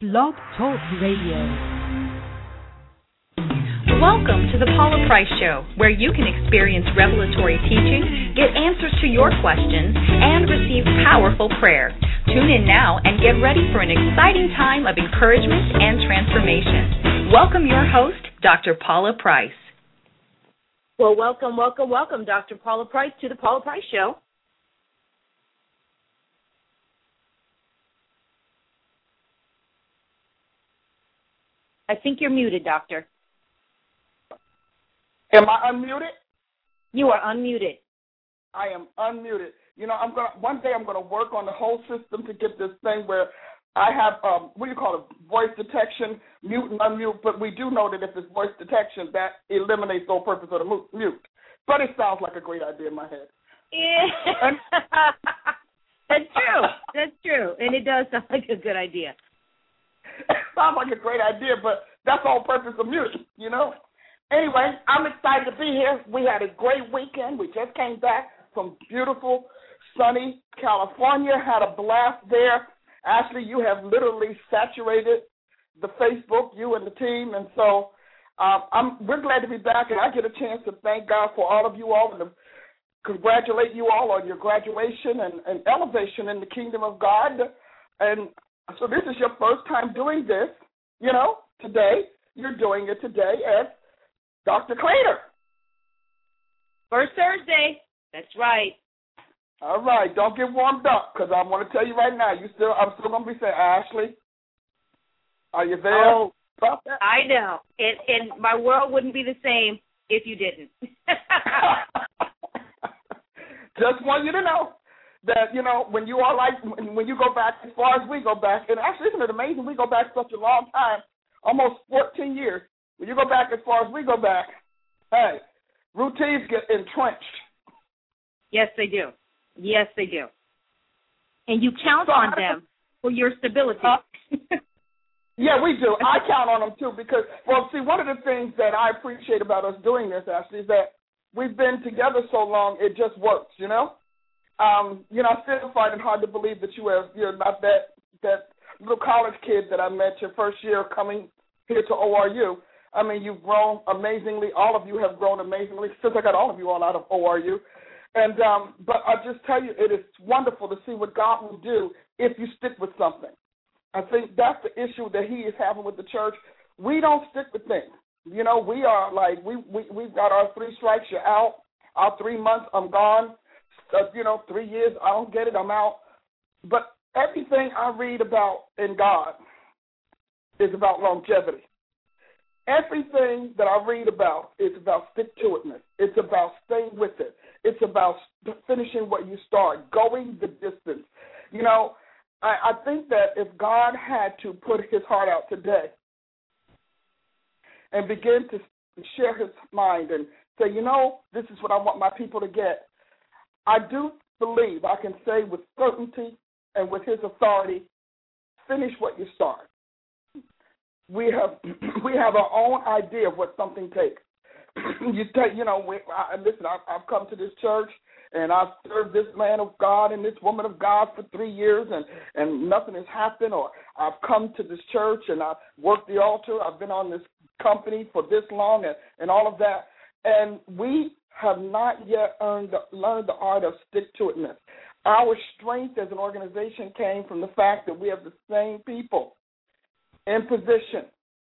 Blog Talk Radio. Welcome to the Paula Price Show, where you can experience revelatory teaching, get answers to your questions, and receive powerful prayer. Tune in now and get ready for an exciting time of encouragement and transformation. Welcome your host, Dr. Paula Price. Well, welcome, Dr. Paula Price, to the Paula Price Show. I think you're muted, Doctor. Am I unmuted? You are unmuted. I am unmuted. You know, one day I'm gonna work on the whole system to get this thing where I have what do you call it, voice detection, mute and unmute. But we do know that if it's voice detection, that eliminates the whole purpose of the mute. But it sounds like a great idea in my head. Yeah. That's true, and it does sound like a good idea. It sounds like a great idea, but that's the whole purpose of music, you know. Anyway, I'm excited to be here. We had a great weekend. We just came back from beautiful, sunny California, had a blast there. Ashley, you have literally saturated the Facebook, you and the team, and so we're glad to be back, and I get a chance to thank God for all of you all and to congratulate you all on your graduation and elevation in the kingdom of God. And so this is your first time doing this, you know, today. You're doing it today as Dr. Claytor. First Thursday. That's right. All right. Don't get warmed up because I want to tell you right now, I'm still going to be saying, Ashley, are you there? Oh, I know. And my world wouldn't be the same if you didn't. Just want you to know that, you know, when you go back as far as we go back, and actually isn't it amazing we go back such a long time, almost 14 years. When you go back as far as we go back, hey, routines get entrenched. Yes, they do. Yes, they do. And you count on them for your stability. Yeah, we do. I count on them, too, because, well, see, one of the things that I appreciate about us doing this, Ashley, is that we've been together so long, it just works, you know? You know, I still find it hard to believe that you're not that little college kid that I met your first year coming here to ORU. I mean, you've grown amazingly. All of you have grown amazingly since I got all of you all out of ORU. And but I'll just tell you, it is wonderful to see what God will do if you stick with something. I think that's the issue that He is having with the church. We don't stick with things. You know, we are like we've got our 3 strikes. You're out. Our 3 months, I'm gone. 3 years, I don't get it, I'm out. But everything I read about in God is about longevity. Everything that I read about is about stick-to-itness. It's about staying with it. It's about finishing what you start, going the distance. You know, I think that if God had to put His heart out today and begin to share His mind and say, you know, this is what I want my people to get, I do believe I can say with certainty and with His authority, finish what you start. We have our own idea of what something takes. Listen, I've come to this church and I've served this man of God and this woman of God for 3 years and nothing has happened, or I've come to this church and I've worked the altar, I've been on this company for this long and all of that, and we have not yet learned the art of stick-to-itness. Our strength as an organization came from the fact that we have the same people in position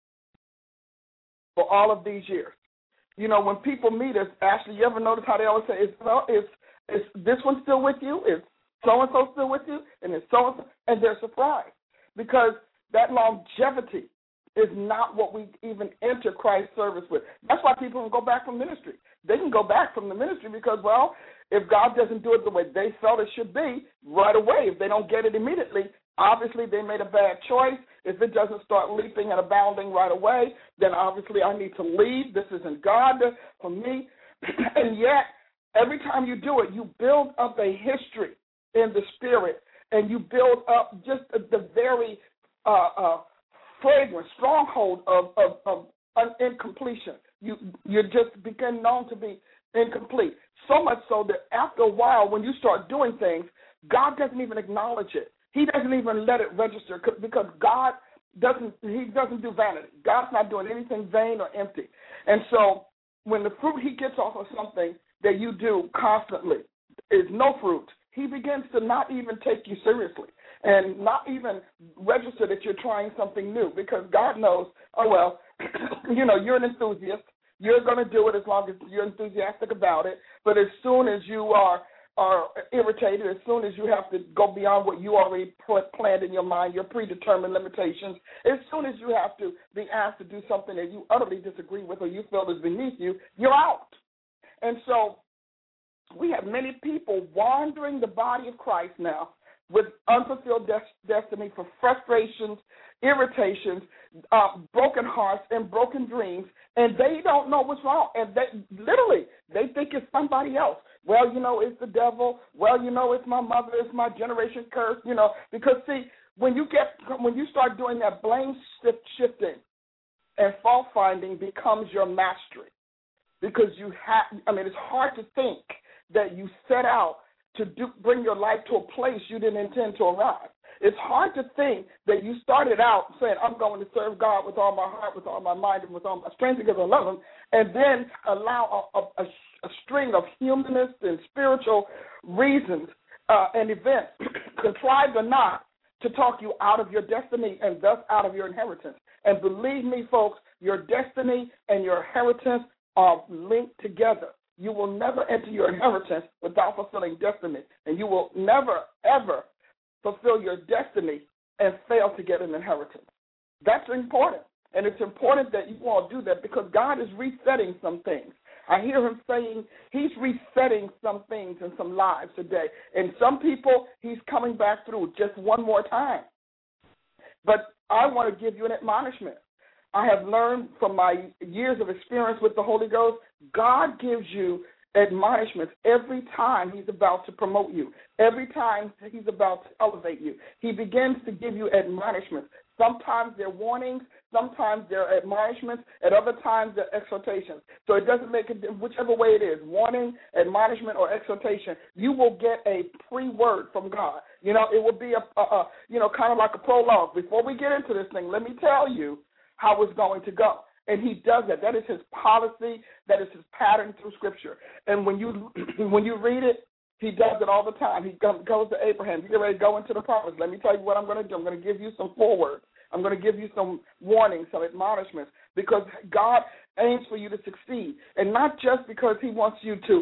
for all of these years. You know, when people meet us, Ashley, you ever notice how they always say, is this one still with you? Is so-and-so still with you? And is so-and-so? And they're surprised because that longevity is not what we even enter Christ's service with. That's why people can go back from ministry. They can go back from the ministry because, well, if God doesn't do it the way they felt it should be right away, if they don't get it immediately, obviously they made a bad choice. If it doesn't start leaping and abounding right away, then obviously I need to leave. This isn't God for me. And yet, every time you do it, you build up a history in the spirit, and you build up just the very fragrant stronghold of incompletion. You just begin known to be incomplete. So much so that after a while, when you start doing things, God doesn't even acknowledge it. He doesn't even let it register because God doesn't do vanity. God's not doing anything vain or empty. And so when the fruit he gets off of something that you do constantly is no fruit, he begins to not even take you seriously and not even register that you're trying something new, because God knows, oh, well, you're an enthusiast. You're going to do it as long as you're enthusiastic about it. But as soon as you are irritated, as soon as you have to go beyond what you already planned in your mind, your predetermined limitations, as soon as you have to be asked to do something that you utterly disagree with or you feel is beneath you, you're out. And so we have many people wandering the body of Christ now with unfulfilled destiny for frustrations, irritations, broken hearts, and broken dreams, and they don't know what's wrong. And they think it's somebody else. Well, it's the devil. Well, it's my mother. It's my generation curse. Because see, when you start doing that, blame shifting and fault finding becomes your mastery. Because it's hard to think that you set out to bring your life to a place you didn't intend to arrive. It's hard to think that you started out saying, I'm going to serve God with all my heart, with all my mind, and with all my strength because I love him, and then allow a string of humanist and spiritual reasons and events, contrived or not, to talk you out of your destiny and thus out of your inheritance. And believe me, folks, your destiny and your inheritance are linked together. You will never enter your inheritance without fulfilling destiny, and you will never, ever fulfill your destiny and fail to get an inheritance. That's important, and it's important that you all do that because God is resetting some things. I hear him saying he's resetting some things in some lives today, and some people he's coming back through just one more time. But I want to give you an admonishment. I have learned from my years of experience with the Holy Ghost, God gives you admonishments every time he's about to promote you, every time he's about to elevate you. He begins to give you admonishments. Sometimes they're warnings, sometimes they're admonishments, at other times they're exhortations. So it doesn't make it, whichever way it is, warning, admonishment, or exhortation, you will get a pre-word from God. It will be kind of like a prologue. Before we get into this thing, let me tell you how it's going to go. And he does that. That is his policy. That is his pattern through Scripture. And when you read it, he does it all the time. He goes to Abraham. You get ready to go into the promise. Let me tell you what I'm going to do. I'm going to give you some forewords. I'm going to give you some warnings, some admonishments, because God aims for you to succeed. And not just because he wants you to,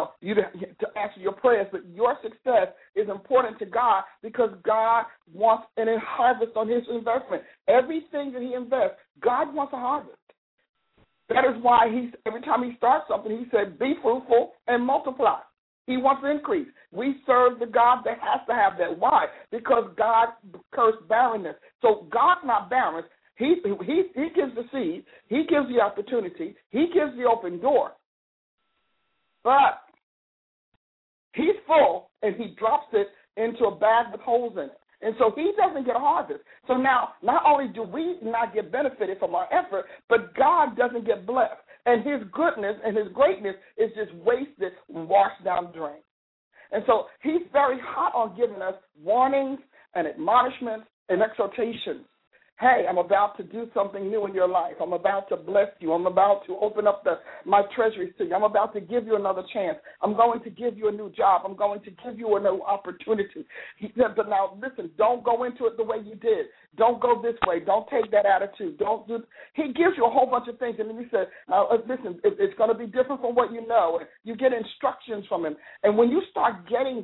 to answer your prayers, but your success is important to God because God wants an harvest on his investment. Everything that he invests, God wants a harvest. That is why every time he starts something, he said, be fruitful and multiply. He wants increase. We serve the God that has to have that. Why? Because God cursed barrenness. So God's not barren. He gives the seed. He gives the opportunity. He gives the open door. But he's full, and he drops it into a bag with holes in it. And so he doesn't get a harvest. So now, not only do we not get benefited from our effort, but God doesn't get blessed. And his goodness and his greatness is just wasted and washed down the drain. And so he's very hot on giving us warnings and admonishments and exhortations. Hey, I'm about to do something new in your life. I'm about to bless you. I'm about to open up my treasuries to you. I'm about to give you another chance. I'm going to give you a new job. I'm going to give you a new opportunity. He said, but now, listen, don't go into it the way you did. Don't go this way. Don't take that attitude. Don't do. He gives you a whole bunch of things, and then he said, now, listen, it's going to be different from what you know. You get instructions from him. And when you start getting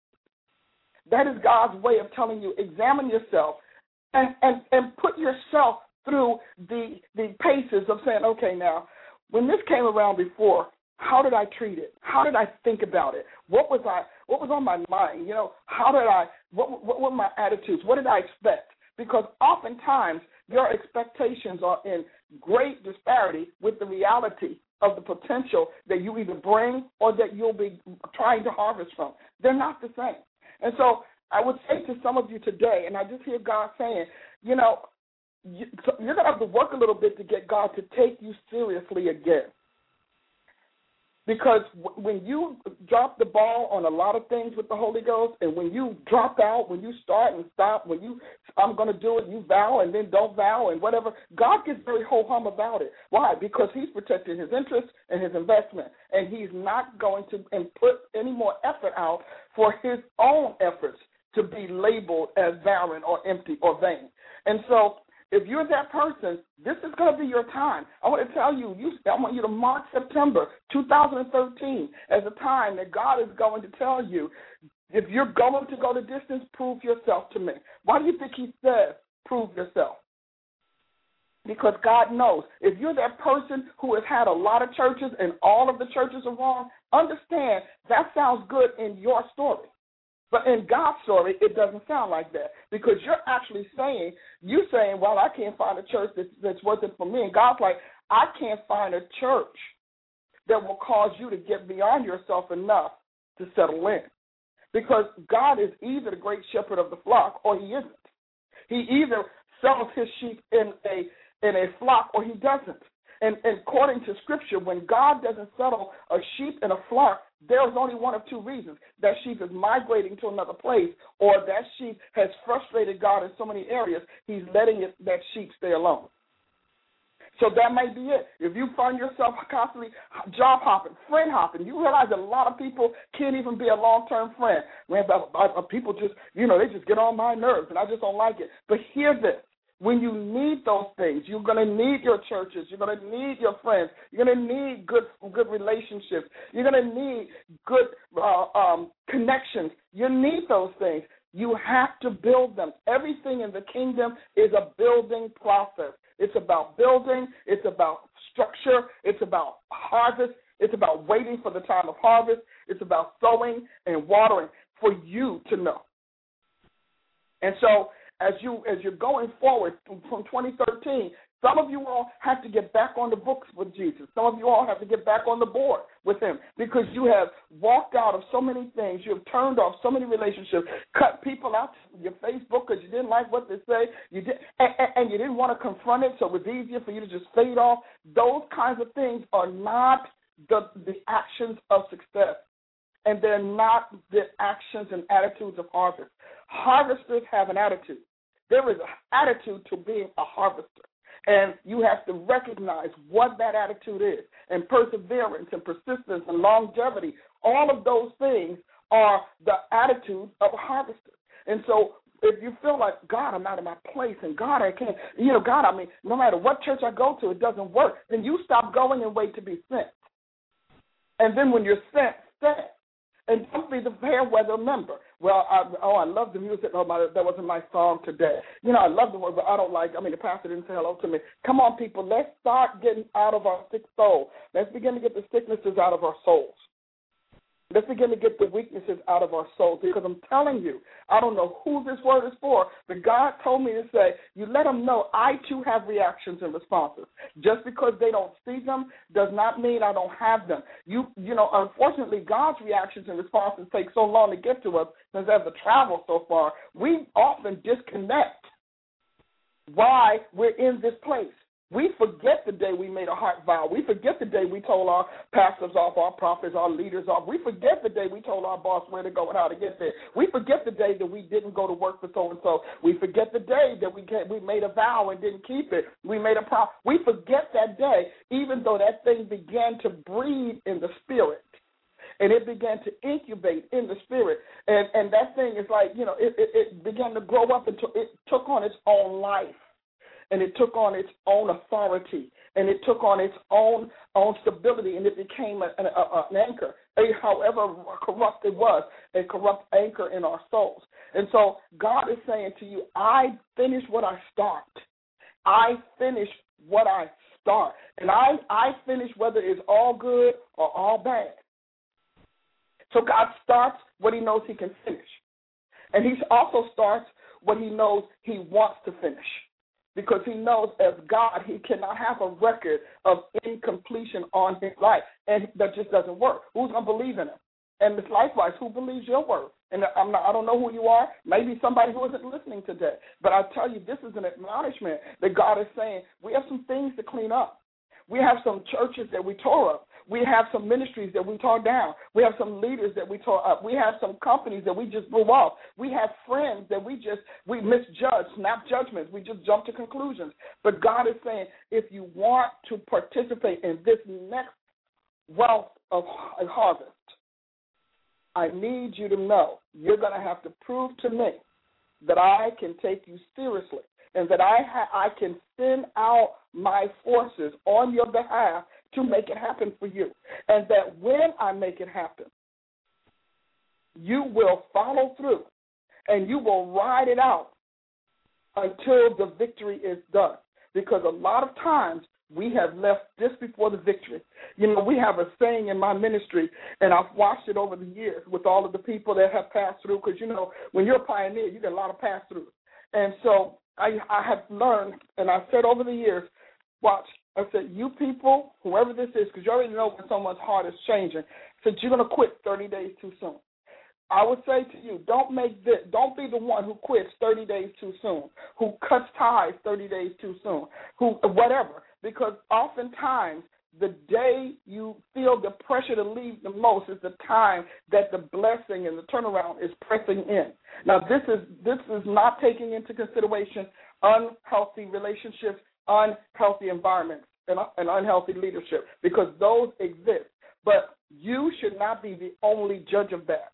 that is God's way of telling you, examine yourself. And put yourself through the paces of saying, okay, now, when this came around before, how did I treat it? How did I think about it? What was on my mind? What were my attitudes? What did I expect? Because oftentimes your expectations are in great disparity with the reality of the potential that you either bring or that you'll be trying to harvest from. They're not the same. And so I would say to some of you today, and I just hear God saying, you're going to have to work a little bit to get God to take you seriously again. Because when you drop the ball on a lot of things with the Holy Ghost, and when you drop out, when you start and stop, when you, I'm going to do it, you vow and then don't vow and whatever, God gets very ho-hum about it. Why? Because he's protecting his interest and his investment, and he's not going to put any more effort out for his own efforts to be labeled as barren or empty or vain. And so if you're that person, this is going to be your time. I want to tell you, I want you to mark September 2013 as a time that God is going to tell you, if you're going to go the distance, prove yourself to me. Why do you think he says, prove yourself? Because God knows. If you're that person who has had a lot of churches and all of the churches are wrong, understand that sounds good in your story. But in God's story, it doesn't sound like that, because you're actually saying, well, I can't find a church that's worth it for me. And God's like, I can't find a church that will cause you to get beyond yourself enough to settle in. Because God is either the great shepherd of the flock or he isn't. He either sells his sheep in a flock or he doesn't. And according to Scripture, when God doesn't settle a sheep in a flock, there's only one of two reasons. That sheep is migrating to another place, or that sheep has frustrated God in so many areas, he's letting that sheep stay alone. So that might be it. If you find yourself constantly job hopping, friend hopping, you realize that a lot of people can't even be a long-term friend. People just, they just get on my nerves, and I just don't like it. But hear this. When you need those things, you're going to need your churches. You're going to need your friends. You're going to need good relationships. You're going to need good connections. You need those things. You have to build them. Everything in the kingdom is a building process. It's about building. It's about structure. It's about harvest. It's about waiting for the time of harvest. It's about sowing and watering for you to know. And so, as you're going forward from 2013, some of you all have to get back on the books with Jesus. Some of you all have to get back on the board with him, because you have walked out of so many things. You have turned off so many relationships, cut people out of your Facebook because you didn't like what they say, and you didn't want to confront it, so it was easier for you to just fade off. Those kinds of things are not the actions of success, and they're not the actions and attitudes of harvest. Harvesters have an attitude. There is an attitude to being a harvester, and you have to recognize what that attitude is. And perseverance and persistence and longevity, all of those things are the attitude of a harvester. And so if you feel like, God, I'm not in my place, and God, I can't, God, no matter what church I go to, it doesn't work, then you stop going and wait to be sent. And then when you're sent, and don't be the fair weather member. Well, I love the music. Oh, that wasn't my song today. I love the word, but I don't like. The pastor didn't say hello to me. Come on, people. Let's start getting out of our sick soul. Let's begin to get the sicknesses out of our souls. Let's begin to get the weaknesses out of our souls, because I'm telling you, I don't know who this word is for, but God told me to say, you let them know I too have reactions and responses. Just because they don't see them does not mean I don't have them. Unfortunately, God's reactions and responses take so long to get to us, because as the travel so far, we often disconnect why we're in this place. We forget the day we made a heart vow. We forget the day we told our pastors off, our prophets, our leaders off. We forget the day we told our boss where to go and how to get there. We forget the day that we didn't go to work for so-and-so. We forget the day that we made a vow and didn't keep it. We made a promise. We forget that day, even though that thing began to breathe in the spirit. And it began to incubate in the spirit. And that thing is like, it began to grow up until it took on its own life. And it took on its own authority, and it took on its own stability, and it became an anchor, however corrupt it was, a corrupt anchor in our souls. And so God is saying to you, I finish what I start. I finish what I start. And I finish whether it's all good or all bad. So God starts what he knows he can finish. And he also starts what he knows he wants to finish. Because he knows as God, he cannot have a record of incompletion on his life. And that just doesn't work. Who's going to believe in him? And it's likewise, who believes your word? And I don't know who you are. Maybe somebody who isn't listening today. But I tell you, this is an admonishment that God is saying, we have some things to clean up. We have some churches that we tore up. We have some ministries that we tore down. We have some leaders that we tore up. We have some companies that we just blew off. We have friends that we misjudged, snap judgments. We just jumped to conclusions. But God is saying, if you want to participate in this next wealth of harvest, I need you to know you're going to have to prove to me that I can take you seriously and that I can send out my forces on your behalf to make it happen for you. And that when I make it happen, you will follow through and you will ride it out until the victory is done. Because a lot of times we have left just before the victory. You know, we have a saying in my ministry, and I've watched it over the years with all of the people that have passed through, because, you know, when you're a pioneer, you get a lot of pass-throughs. And so I have learned, and I've said over the years, watch, I said, you people, whoever this is, because you already know when someone's heart is changing, I said, you're going to quit 30 days too soon. I would say to you, don't be the one who quits 30 days too soon, who cuts ties 30 days too soon, who whatever, because oftentimes the day you feel the pressure to leave the most is the time that the blessing and the turnaround is pressing in. Now, this is not taking into consideration unhealthy relationships, unhealthy environments, and unhealthy leadership, because those exist. But you should not be the only judge of that.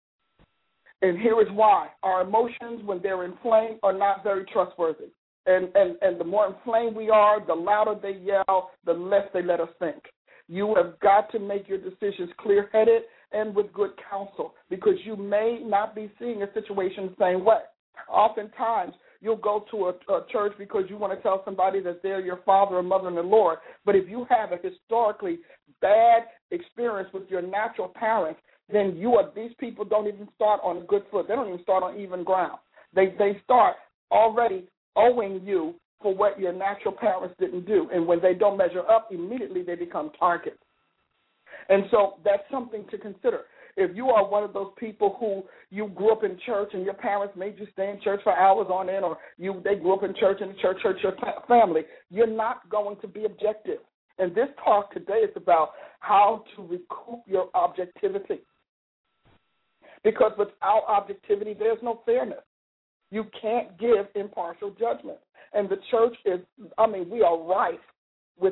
And here is why. Our emotions, when they're inflamed, are not very trustworthy. And the more inflamed we are, the louder they yell, the less they let us think. You have got to make your decisions clear-headed and with good counsel, because you may not be seeing a situation the same way. Oftentimes, you'll go to a church because you want to tell somebody that they're your father or mother in the Lord. But if you have a historically bad experience with your natural parents, then these people don't even start on a good foot. They don't even start on even ground. They start already owing you for what your natural parents didn't do. And when they don't measure up, immediately they become targets. And so that's something to consider. If you are one of those people who you grew up in church and your parents made you stay in church for hours on end, or they grew up in church and the church your family, you're not going to be objective. And this talk today is about how to recoup your objectivity. Because without objectivity, there's no fairness. You can't give impartial judgment. And the church we are rife with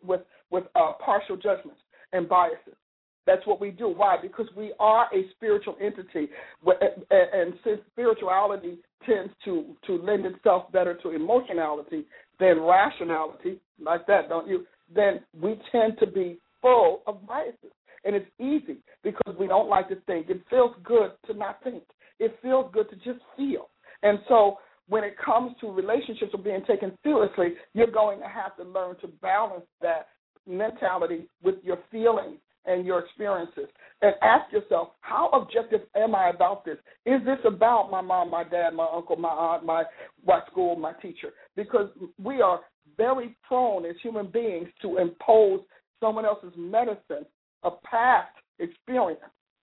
partial judgments and biases. That's what we do. Why? Because we are a spiritual entity. And since spirituality tends to lend itself better to emotionality than rationality, like that, don't you? Then we tend to be full of biases. And it's easy because we don't like to think. It feels good to not think. It feels good to just feel. And so when it comes to relationships or being taken seriously, you're going to have to learn to balance that mentality with your feelings and your experiences. And ask yourself, how objective am I about this? Is this about my mom, my dad, my uncle, my aunt, my school, my teacher? Because we are very prone as human beings to impose someone else's medicine, a past experience,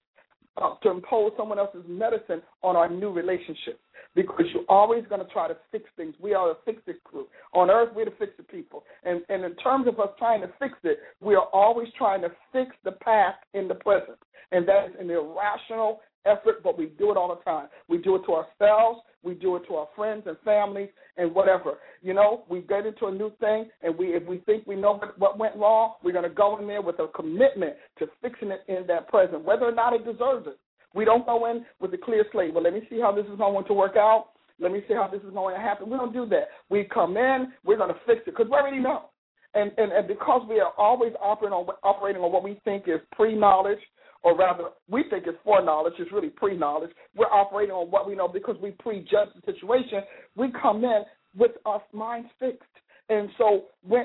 to impose someone else's medicine on our new relationships, because you're always going to try to fix things. We are a fix-it crew. On earth, we're the fix-it people. And in terms of us trying to fix it, we are always trying to fix the past in the present. And that is an irrational effort, but we do it all the time. We do it to ourselves. We do it to our friends and families and whatever. You know, we get into a new thing, and if we think we know what went wrong, we're going to go in there with a commitment to fixing it in that present, whether or not it deserves it. We don't go in with a clear slate. Well, let me see how this is going to work out. Let me see how this is going to happen. We don't do that. We come in, we're going to fix it because we already know. And because we are always operating on what we think is pre-knowledge, or rather, we think it's foreknowledge, it's really pre-knowledge. We're operating on what we know because we prejudge the situation. We come in with our minds fixed. And so when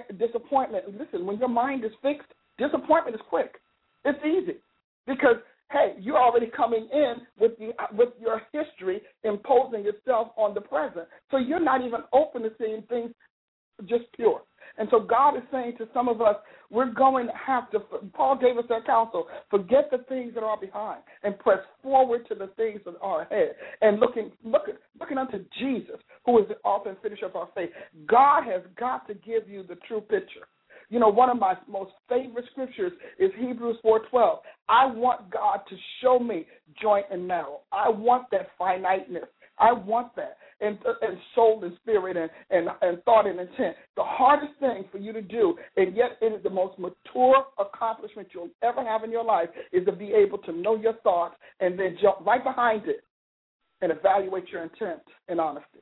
when your mind is fixed, disappointment is quick. It's easy because, hey, you're already coming in with your history imposing itself on the present. So you're not even open to seeing things just pure. And so God is saying to some of us, we're going to have to, Paul gave us that counsel, forget the things that are behind and press forward to the things that are ahead. And looking unto Jesus, who is the author and finisher of our faith. God has got to give you the true picture. You know, one of my most favorite scriptures is Hebrews 4:12. I want God to show me joint and marrow. I want that finiteness. I want that. And soul and spirit and thought and intent. The hardest thing for you to do, and yet it is the most mature accomplishment you'll ever have in your life, is to be able to know your thoughts and then jump right behind it and evaluate your intent in honesty.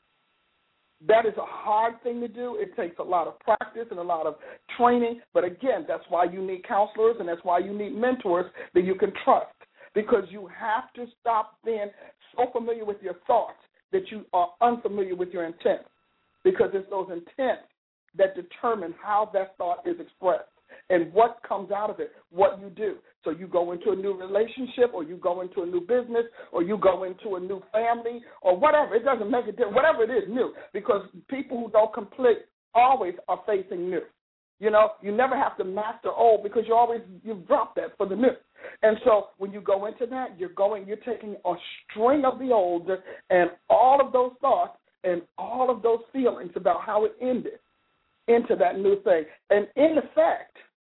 That is a hard thing to do. It takes a lot of practice and a lot of training. But, again, that's why you need counselors and that's why you need mentors that you can trust, because you have to stop being so familiar with your thoughts that you are unfamiliar with your intent, because it's those intents that determine how that thought is expressed and what comes out of it, what you do. So you go into a new relationship, or you go into a new business, or you go into a new family, or whatever. It doesn't make a difference. Whatever it is, new, because people who don't complete always are facing new. You know, you never have to master old, because you've dropped that for the new. And so when you go into that, you're taking a string of the old and all of those thoughts and all of those feelings about how it ended into that new thing. And in effect,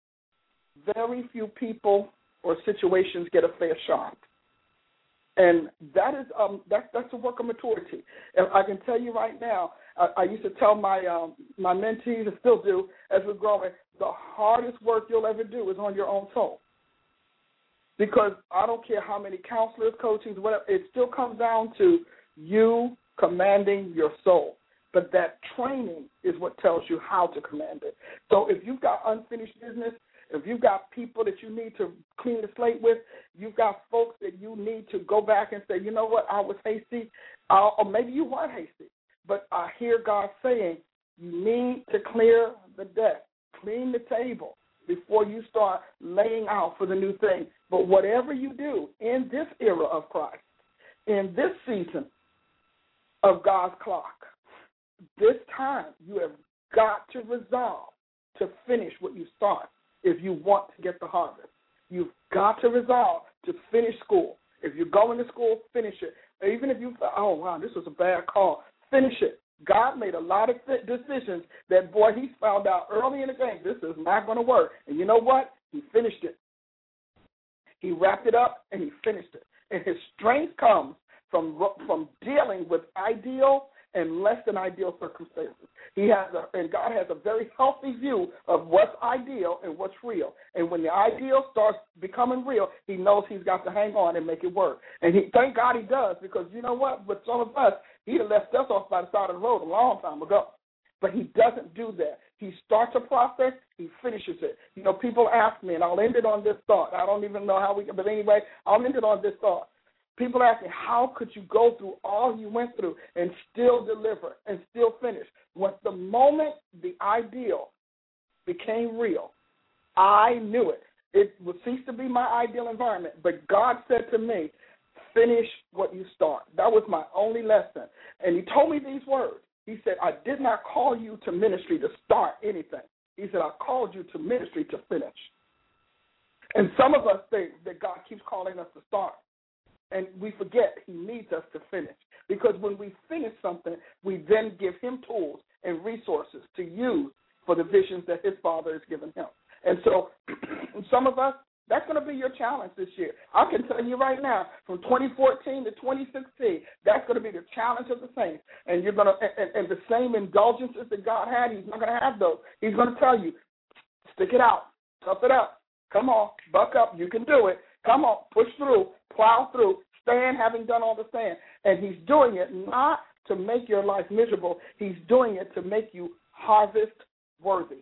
very few people or situations get a fair shot. And that is that's a work of maturity. And I can tell you right now, I used to tell my mentees, and still do as we're growing, the hardest work you'll ever do is on your own soul. Because I don't care how many counselors, coaches, whatever, it still comes down to you commanding your soul. But that training is what tells you how to command it. So if you've got unfinished business, if you've got people that you need to clean the slate with, you've got folks that you need to go back and say, you know what, I was hasty, or maybe you weren't hasty. But I hear God saying you need to clear the deck, clean the table before you start laying out for the new thing. But whatever you do in this era of Christ, in this season of God's clock, this time you have got to resolve to finish what you start if you want to get the harvest. You've got to resolve to finish school. If you're going to school, finish it. Even if you thought, oh, wow, this was a bad call, finish it. God made a lot of decisions that, boy, he found out early in the game, this is not going to work. And you know what? He finished it. He wrapped it up and he finished it. And his strength comes from dealing with ideal and less than ideal circumstances. And God has a very healthy view of what's ideal and what's real. And when the ideal starts becoming real, he knows he's got to hang on and make it work. And thank God he does, because you know what? With some of us, he'd have left us off by the side of the road a long time ago. But he doesn't do that. He starts a process, he finishes it. You know, people ask me, and I'll end it on this thought. I don't even know how but anyway, I'll end it on this thought. People ask me, how could you go through all you went through and still deliver and still finish? When the moment the ideal became real, I knew it. It would cease to be my ideal environment. But God said to me, finish what you start. That was my only lesson. And he told me these words. He said, I did not call you to ministry to start anything. He said, I called you to ministry to finish. And some of us think that God keeps calling us to start. And we forget he needs us to finish. Because when we finish something, we then give him tools and resources to use for the visions that his Father has given him. And so some of us, that's going to be your challenge this year. I can tell you right now, from 2014 to 2016, that's going to be the challenge of the saints. And you're going to, and the same indulgences that God had, he's not going to have those. He's going to tell you, stick it out, tough it up, come on, buck up, you can do it. Come on, push through, plow through, stand having done all the stand. And he's doing it not to make your life miserable. He's doing it to make you harvest worthy.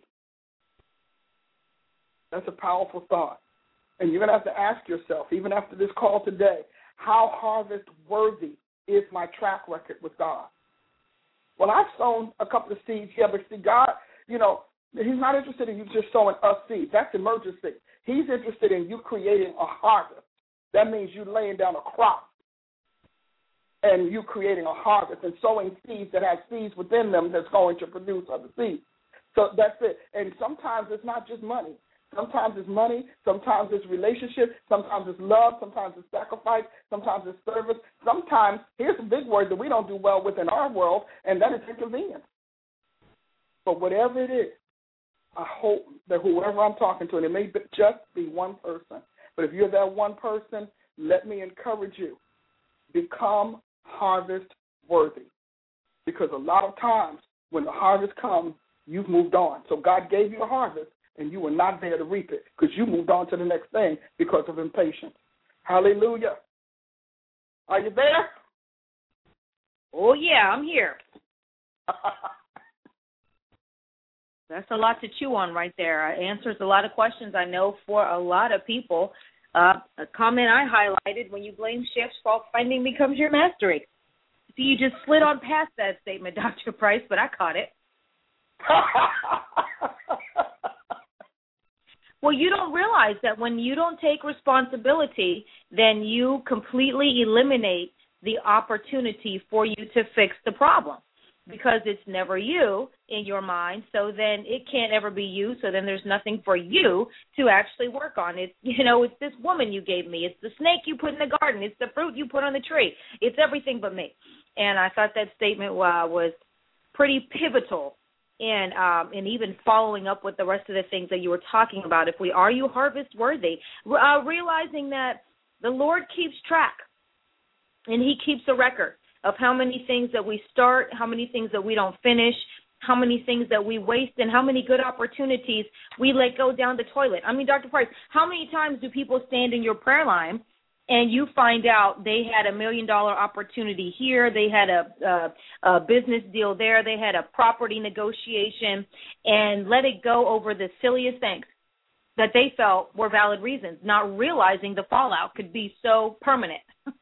That's a powerful thought. And you're going to have to ask yourself, even after this call today, how harvest worthy is my track record with God? Well, I've sown a couple of seeds here, but see, God, you know, he's not interested in you just sowing a seed. That's emergency. He's interested in you creating a harvest. That means you laying down a crop and you creating a harvest and sowing seeds that have seeds within them that's going to produce other seeds. So that's it. And sometimes it's not just money. Sometimes it's money. Sometimes it's relationship. Sometimes it's love. Sometimes it's sacrifice. Sometimes it's service. Sometimes, here's a big word that we don't do well with in our world, and that is inconvenience. But whatever it is, I hope that whoever I'm talking to, and it may just be one person, but if you're that one person, let me encourage you, become harvest worthy. Because a lot of times when the harvest comes, you've moved on. So God gave you a harvest, and you were not there to reap it because you moved on to the next thing because of impatience. Hallelujah. Are you there? Oh, yeah, I'm here. That's a lot to chew on right there. It answers a lot of questions, I know, for a lot of people. A comment I highlighted, when you blame shifts, fault finding becomes your mastery. See, you just slid on past that statement, Dr. Price, but I caught it. Well, you don't realize that when you don't take responsibility, then you completely eliminate the opportunity for you to fix the problem, because it's never you in your mind, so then it can't ever be you, so then there's nothing for you to actually work on. It's, it's this woman you gave me. It's the snake you put in the garden. It's the fruit you put on the tree. It's everything but me. And I thought that statement was pretty pivotal in even following up with the rest of the things that you were talking about. If we are you harvest worthy, realizing that the Lord keeps track, and he keeps a record of how many things that we start, how many things that we don't finish, how many things that we waste, and how many good opportunities we let go down the toilet. I mean, Dr. Price, how many times do people stand in your prayer line and you find out they had $1 million opportunity here, they had a business deal there, they had a property negotiation, and let it go over the silliest things that they felt were valid reasons, not realizing the fallout could be so permanent?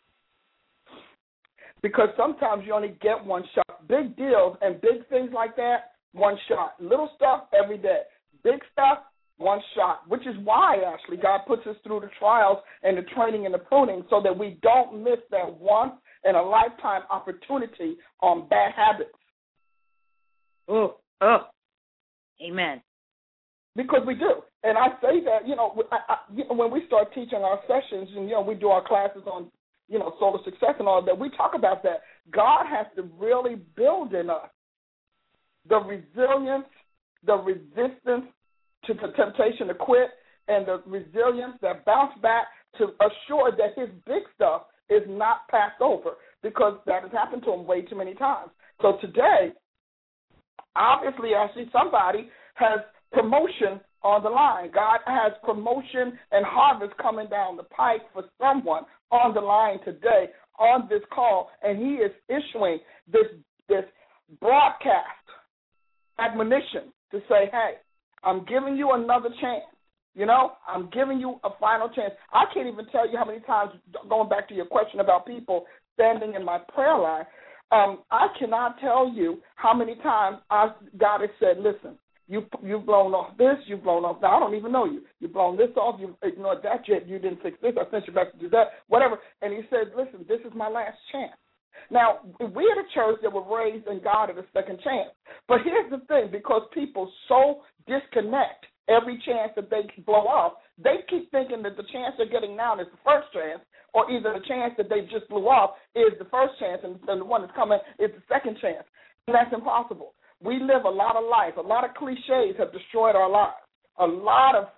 Because sometimes you only get one shot. Big deals and big things like that, one shot. Little stuff every day. Big stuff, one shot, which is why, actually, God puts us through the trials and the training and the pruning so that we don't miss that once-in-a-lifetime opportunity on bad habits. Oh, amen. Because we do. And I say that, when we start teaching our sessions and, we do our classes on, solar success and all that, we talk about that. God has to really build in us the resilience, the resistance to the temptation to quit, and the resilience that bounce back to assure that his big stuff is not passed over, because that has happened to him way too many times. So today, obviously, actually, somebody has promotion on the line. God has promotion and harvest coming down the pike for someone on the line today on this call, and he is issuing this broadcast admonition to say, hey, I'm giving you another chance. I'm giving you a final chance. I can't even tell you how many times, going back to your question about people standing in my prayer line, I cannot tell you how many times God has said, listen, you've blown off this, you've blown off that. I don't even know you. You've blown this off, you've ignored that yet, you didn't fix this, I sent you back to do that, whatever. And he said, listen, this is my last chance. Now, we are the church that were raised in God at a second chance. But here's the thing, because people so disconnect every chance that they blow off, they keep thinking that the chance they're getting now is the first chance, or either the chance that they just blew off is the first chance, and the one that's coming is the second chance. And that's impossible. We live a lot of life. A lot of cliches have destroyed our lives. A lot of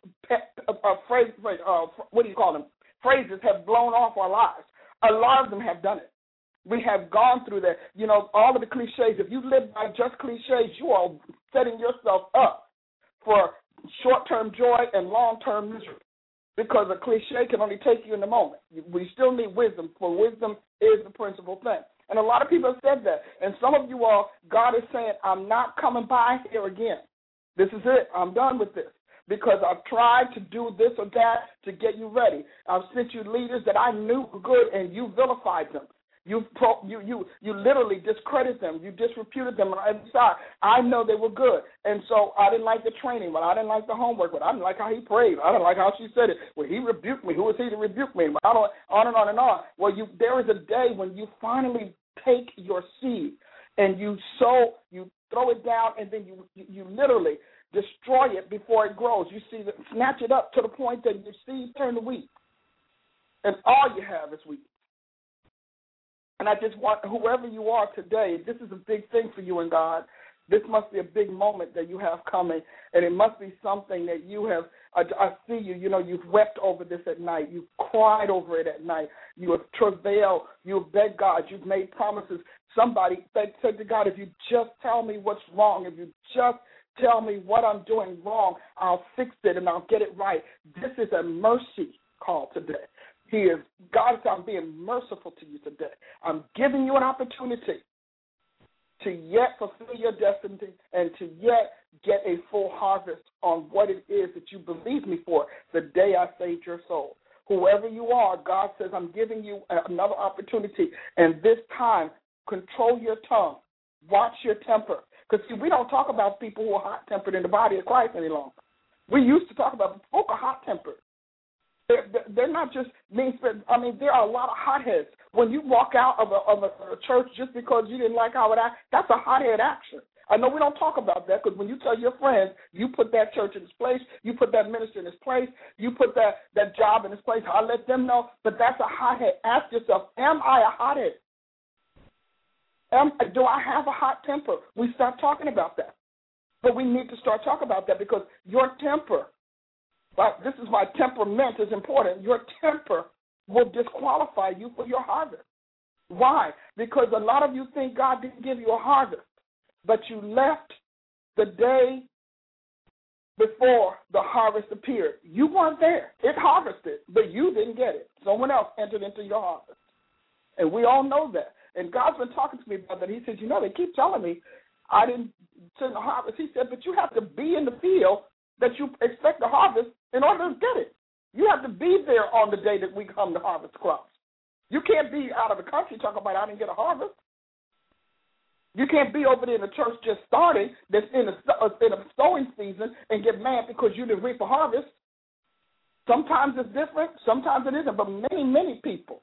phrases have blown off our lives. A lot of them have done it. We have gone through that. All of the cliches, if you live by just cliches, you are setting yourself up for short-term joy and long-term misery, because a cliche can only take you in the moment. We still need wisdom, for wisdom is the principal thing. And a lot of people have said that. And some of you all, God is saying, I'm not coming by here again. This is it. I'm done with this, because I've tried to do this or that to get you ready. I've sent you leaders that I knew were good, and you vilified them. You literally discredited them. You disreputed them on every side. I know they were good, and so I didn't like the training. Well, I didn't like the homework. But I didn't like how he prayed. I didn't like how she said it. Well, he rebuked me. Who was he to rebuke me? On and on and on. Well, there is a day when you finally take your seed and you throw it down, and then you literally destroy it before it grows. You snatch it up to the point that your seed turn to wheat, and all you have is wheat. And I just want, whoever you are today, this is a big thing for you and God. This must be a big moment that you have coming, and it must be something that you have. I see you. You've wept over this at night. You've cried over it at night. You have travailed. You have begged God. You've made promises. Somebody said to God, if you just tell me what's wrong, if you just tell me what I'm doing wrong, I'll fix it and I'll get it right. This is a mercy call today. God is, I'm being merciful to you today. I'm giving you an opportunity to yet fulfill your destiny and to yet get a full harvest on what it is that you believe me for the day I saved your soul. Whoever you are, God says, I'm giving you another opportunity, and this time, control your tongue. Watch your temper. Because, see, we don't talk about people who are hot-tempered in the body of Christ any longer. We used to talk about folk are hot-tempered. They're not just mean-spirited. I mean, there are a lot of hotheads. When you walk out of a church just because you didn't like how it acted, that's a hothead action. I know we don't talk about that because when you tell your friends, you put that church in its place, you put that minister in its place, you put that job in its place, I'll let them know, but that's a hothead. Ask yourself, am I a hothead? Do I have a hot temper? We start talking about that. But we need to start talking about that because your temper, this is why temperament is important. Your temper will disqualify you for your harvest. Why? Because a lot of you think God didn't give you a harvest, but you left the day before the harvest appeared. You weren't there. It harvested, but you didn't get it. Someone else entered into your harvest. And we all know that. And God's been talking to me about that. He said, they keep telling me I didn't send the harvest. He said, but you have to be in the field that you expect to harvest in order to get it. You have to be there on the day that we come to harvest crops. You can't be out of the country talking about I didn't get a harvest. You can't be over there in the church just starting that's in a sowing season and get mad because you didn't reap a harvest. Sometimes it's different, sometimes it isn't, but many people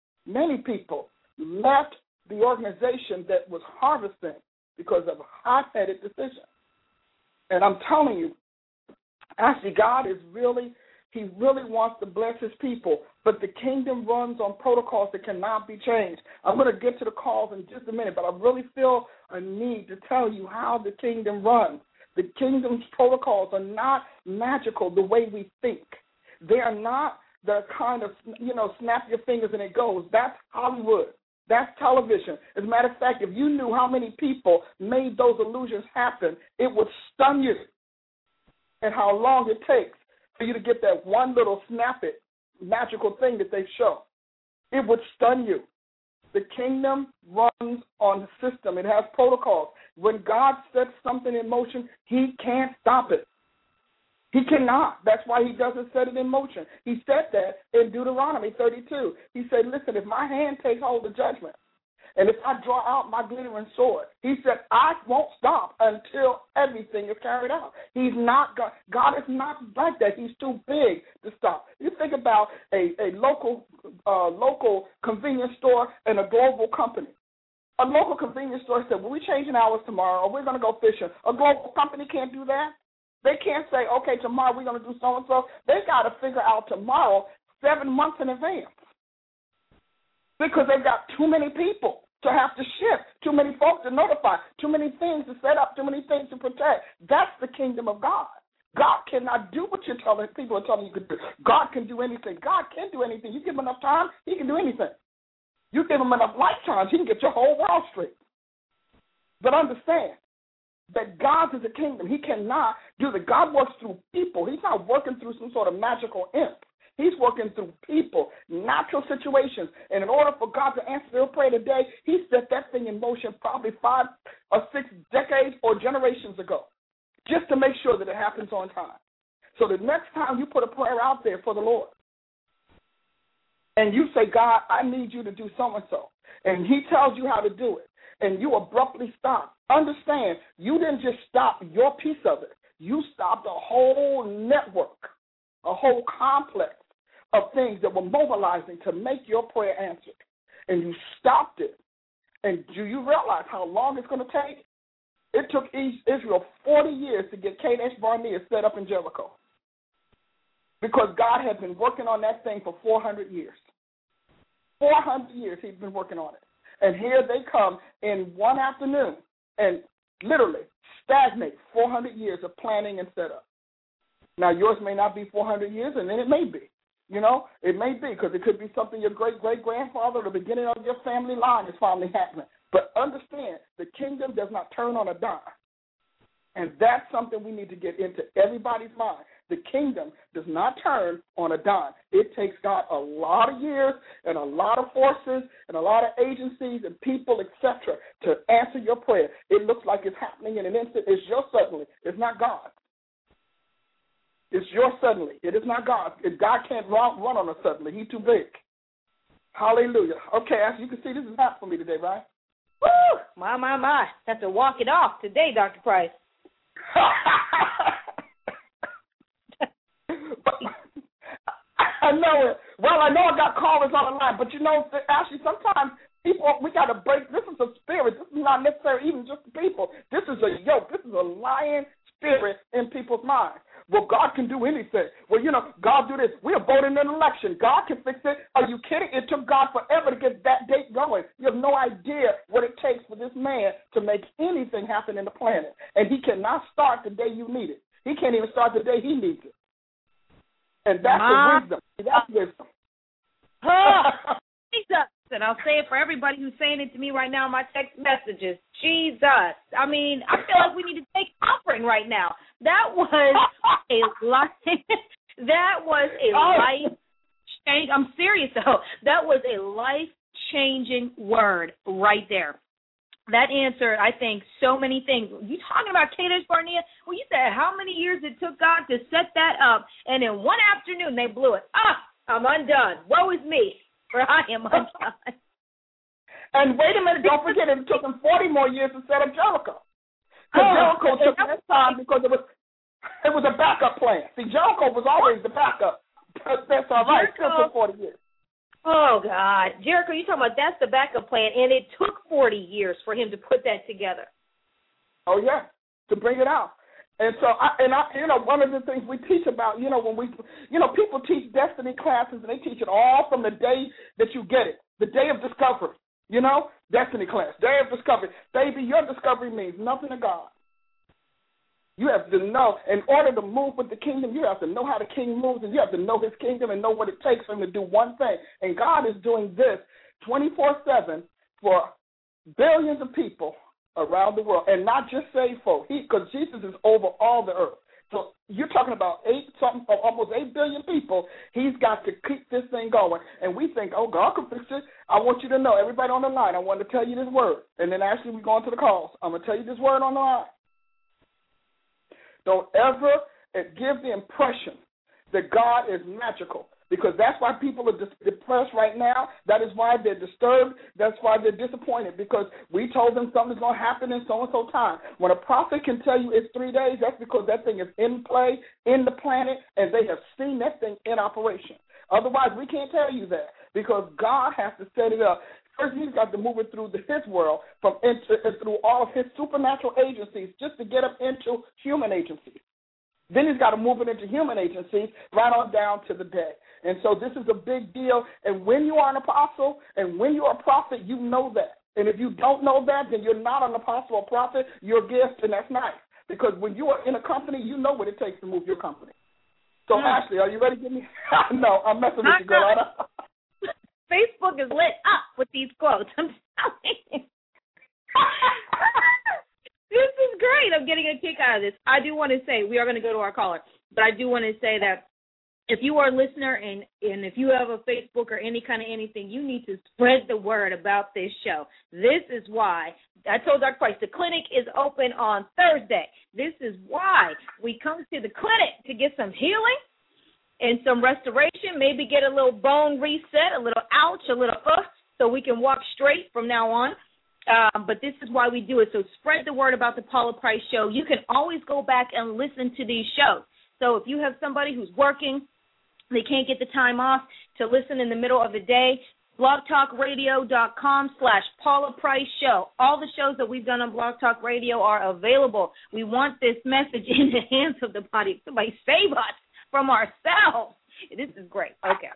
left the organization that was harvesting because of a hot-headed decision. And I'm telling you, actually, God is He really wants to bless his people, but the kingdom runs on protocols that cannot be changed. I'm going to get to the calls in just a minute, but I really feel a need to tell you how the kingdom runs. The kingdom's protocols are not magical the way we think. They are not the kind of, snap your fingers and it goes. That's Hollywood. That's television. As a matter of fact, if you knew how many people made those illusions happen, it would stun you and how long it takes for you to get that one little snap-it magical thing that they show. It would stun you. The kingdom runs on the system. It has protocols. When God sets something in motion, he can't stop it. He cannot. That's why he doesn't set it in motion. He said that in Deuteronomy 32. He said, listen, if my hand takes hold of judgment, and if I draw out my glittering sword, he said, I won't stop until everything is carried out. He's not God. God is not like that. He's too big to stop. You think about a local convenience store and a global company. A local convenience store said, well, we're changing hours tomorrow, or we're going to go fishing. A global company can't do that. They can't say, okay, tomorrow we're going to do so-and-so. They got to figure out tomorrow 7 months in advance because they've got too many people to have to shift, too many folks to notify, too many things to set up, too many things to protect. That's the kingdom of God. God cannot do what people are telling you to do. God can do anything. God can do anything. You give him enough time, he can do anything. You give him enough lifetimes, he can get your whole world straight. But understand that God is a kingdom. He cannot do that. God works through people. He's not working through some sort of magical imp. He's working through people, natural situations. And in order for God to answer their prayer today, he set that thing in motion probably 5 or 6 decades or generations ago just to make sure that it happens on time. So the next time you put a prayer out there for the Lord and you say, God, I need you to do so-and-so, and he tells you how to do it, and you abruptly stop, understand you didn't just stop your piece of it. You stopped a whole network, a whole complex of things that were mobilizing to make your prayer answered. And you stopped it. And do you realize how long it's going to take? It took Israel 40 years to get Kadesh Barnea set up in Jericho because God had been working on that thing for 400 years. 400 years he's been working on it. And here they come in one afternoon, and literally stagnate 400 years of planning and setup. Now, yours may not be 400 years, and then it may be. You know, it may be, because it could be something your great-great-grandfather, the beginning of your family line is finally happening. But understand, the kingdom does not turn on a dime. And that's something we need to get into everybody's mind. The kingdom does not turn on a dime. It takes God a lot of years and a lot of forces and a lot of agencies and people, etc., to answer your prayer. It looks like it's happening in an instant. It's your suddenly. It's not God. It's your suddenly. It is not God. God can't run on a suddenly. He's too big. Hallelujah. Okay, as you can see, this is hot for me today, right? Woo! My. Have to walk it off today, Dr. Price. I know it. Well, I know I got callers on the line, but you know, actually, sometimes people, we got to break. This is a spirit. This is not necessarily even just the people. This is a yoke. This is a lying spirit in people's minds. Well, God can do anything. Well, you know, God do this. We are voting an election. God can fix it. Are you kidding? It took God forever to get that date going. You have no idea what it takes for this man to make anything happen in the planet. And he cannot start the day you need it. He can't even start the day he needs it. And that's the wisdom. That's wisdom. Jesus. And I'll say it for everybody who's saying it to me right now in my text messages. Jesus. I mean, I feel like we need to take offering right now. That was a life. That was a life change. I'm serious though. That was a life-changing word right there. That answered, I think, so many things. You talking about Kadesh Barnea? Well, you said how many years it took God to set that up, and in one afternoon they blew it. I'm undone. Woe is me, for I am undone. And wait a minute, don't forget, it took him 40 more years to set up Jericho. Because Jericho took less time because it was a backup plan. See, Jericho was always the backup. That's all right. It still took 40 years. Oh, God. Jericho, you're talking about that's the backup plan, and it took 40 years for him to put that together. Oh, yeah, to bring it out. And so, you know, one of the things we teach about, you know, when we, you know, people teach destiny classes, and they teach it all from the day that you get it, the day of discovery. You know, destiny class, day of discovery. Baby, your discovery means nothing to God. You have to know, in order to move with the kingdom, you have to know how the king moves, and you have to know his kingdom and know what it takes for him to do one thing. And God is doing this 24/7 for billions of people around the world, and not just saved folk, because Jesus is over all the earth. So you're talking about almost 8 billion people. He's got to keep this thing going. And we think, oh, God can fix it. I want you to know, everybody on the line, I want to tell you this word. And then actually we go into the calls. I'm going to tell you this word on the line. Don't ever give the impression that God is magical, because that's why people are depressed right now. That is why they're disturbed. That's why they're disappointed, because we told them something's going to happen in so-and-so time. When a prophet can tell you it's 3 days, that's because that thing is in play, in the planet, and they have seen that thing in operation. Otherwise, we can't tell you that, because God has to set it up. First, he's got to move it through his world, through all of his supernatural agencies, just to get up into human agencies. Then he's got to move it into human agencies right on down to the day. And so this is a big deal. And when you are an apostle and when you are a prophet, you know that. And if you don't know that, then you're not an apostle or prophet. You're a gift, and that's nice. Because when you are in a company, you know what it takes to move your company. So, Ashley, are you ready to give me? No, I'm messing with you, girl. Facebook is lit up with these quotes. I'm telling you. This is great. I'm getting a kick out of this. I do want to say, we are going to go to our caller, but I do want to say that if you are a listener and if you have a Facebook or any kind of anything, you need to spread the word about this show. This is why I told Dr. Price the clinic is open on Thursday. This is why we come to the clinic to get some healing and some restoration, maybe get a little bone reset, a little ouch, a little so we can walk straight from now on. But this is why we do it. So spread the word about the Paula Price Show. You can always go back and listen to these shows. So if you have somebody who's working, they can't get the time off to listen in the middle of the day, blogtalkradio.com/Paula Price Show. All the shows that we've done on Blog Talk Radio are available. We want this message in the hands of the body. Somebody save us from ourselves. This is great. Okay.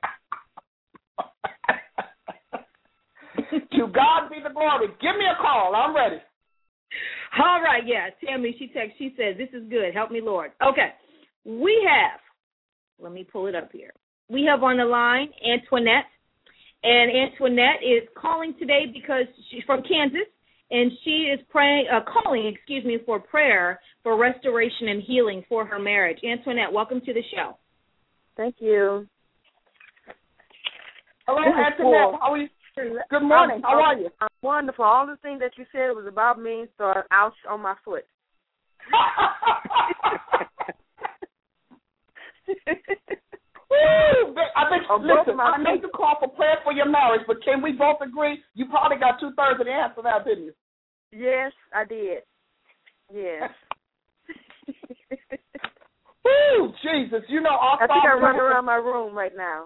To God be the glory. Give me a call. I'm ready. All right, yeah. Tammy, she texts, she says, this is good. Help me, Lord. Okay. We have, let me pull it up here. We have on the line Antoinette. And Antoinette is calling today because she's from Kansas, and she is calling for prayer for restoration and healing for her marriage. Antoinette, welcome to the show. Thank you. Hello, Antoinette. How are you? Good morning. How are you? I'm wonderful. All the things that you said was about me, so ouch on my foot. Listen, I made the call for prayer for your marriage, but can we both agree you probably got 2/3 of the answer now, didn't you? Yes, I did. Yes. Woo, Jesus. You know, I think I run around my room right now.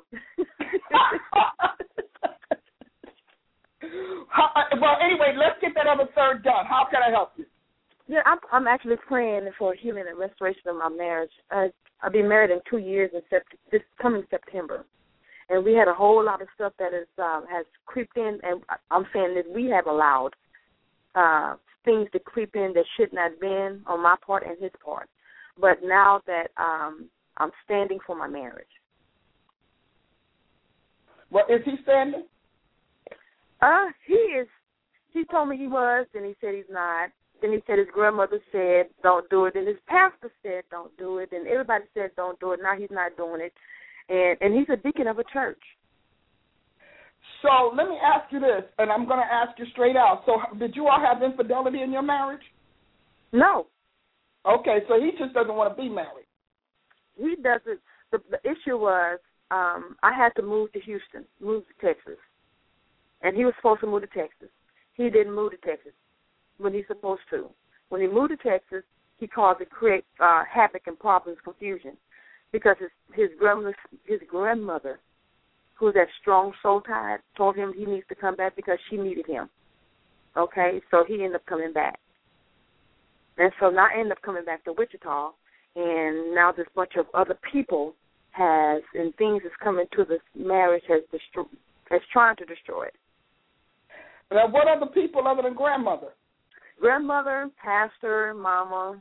Well, anyway, let's get that other third done. How can I help you? Yeah, I'm actually praying for healing and restoration of my marriage. I've been married in 2 years this coming September, and we had a whole lot of stuff that has creeped in, and I'm saying that we have allowed things to creep in that should not have been on my part and his part. But now that I'm standing for my marriage. Well, is he standing? He is. He told me he was, and he said he's not. Then he said his grandmother said, don't do it. And his pastor said, don't do it. And everybody said, don't do it. Now he's not doing it. And he's a deacon of a church. So let me ask you this, and I'm going to ask you straight out. So did you all have infidelity in your marriage? No. Okay, so he just doesn't want to be married. He doesn't. The issue was I had to move to Houston, move to Texas. And he was supposed to move to Texas. He didn't move to Texas when he's supposed to. When he moved to Texas, he caused it create havoc and problems, confusion, because his grandmother, who was that strong soul tied, told him he needs to come back because she needed him. Okay, so he ended up coming back. And so now I ended up coming back to Wichita, and now this bunch of other people and things is coming to this marriage has trying to destroy it. Now, what other people other than grandmother? Grandmother, pastor, mama,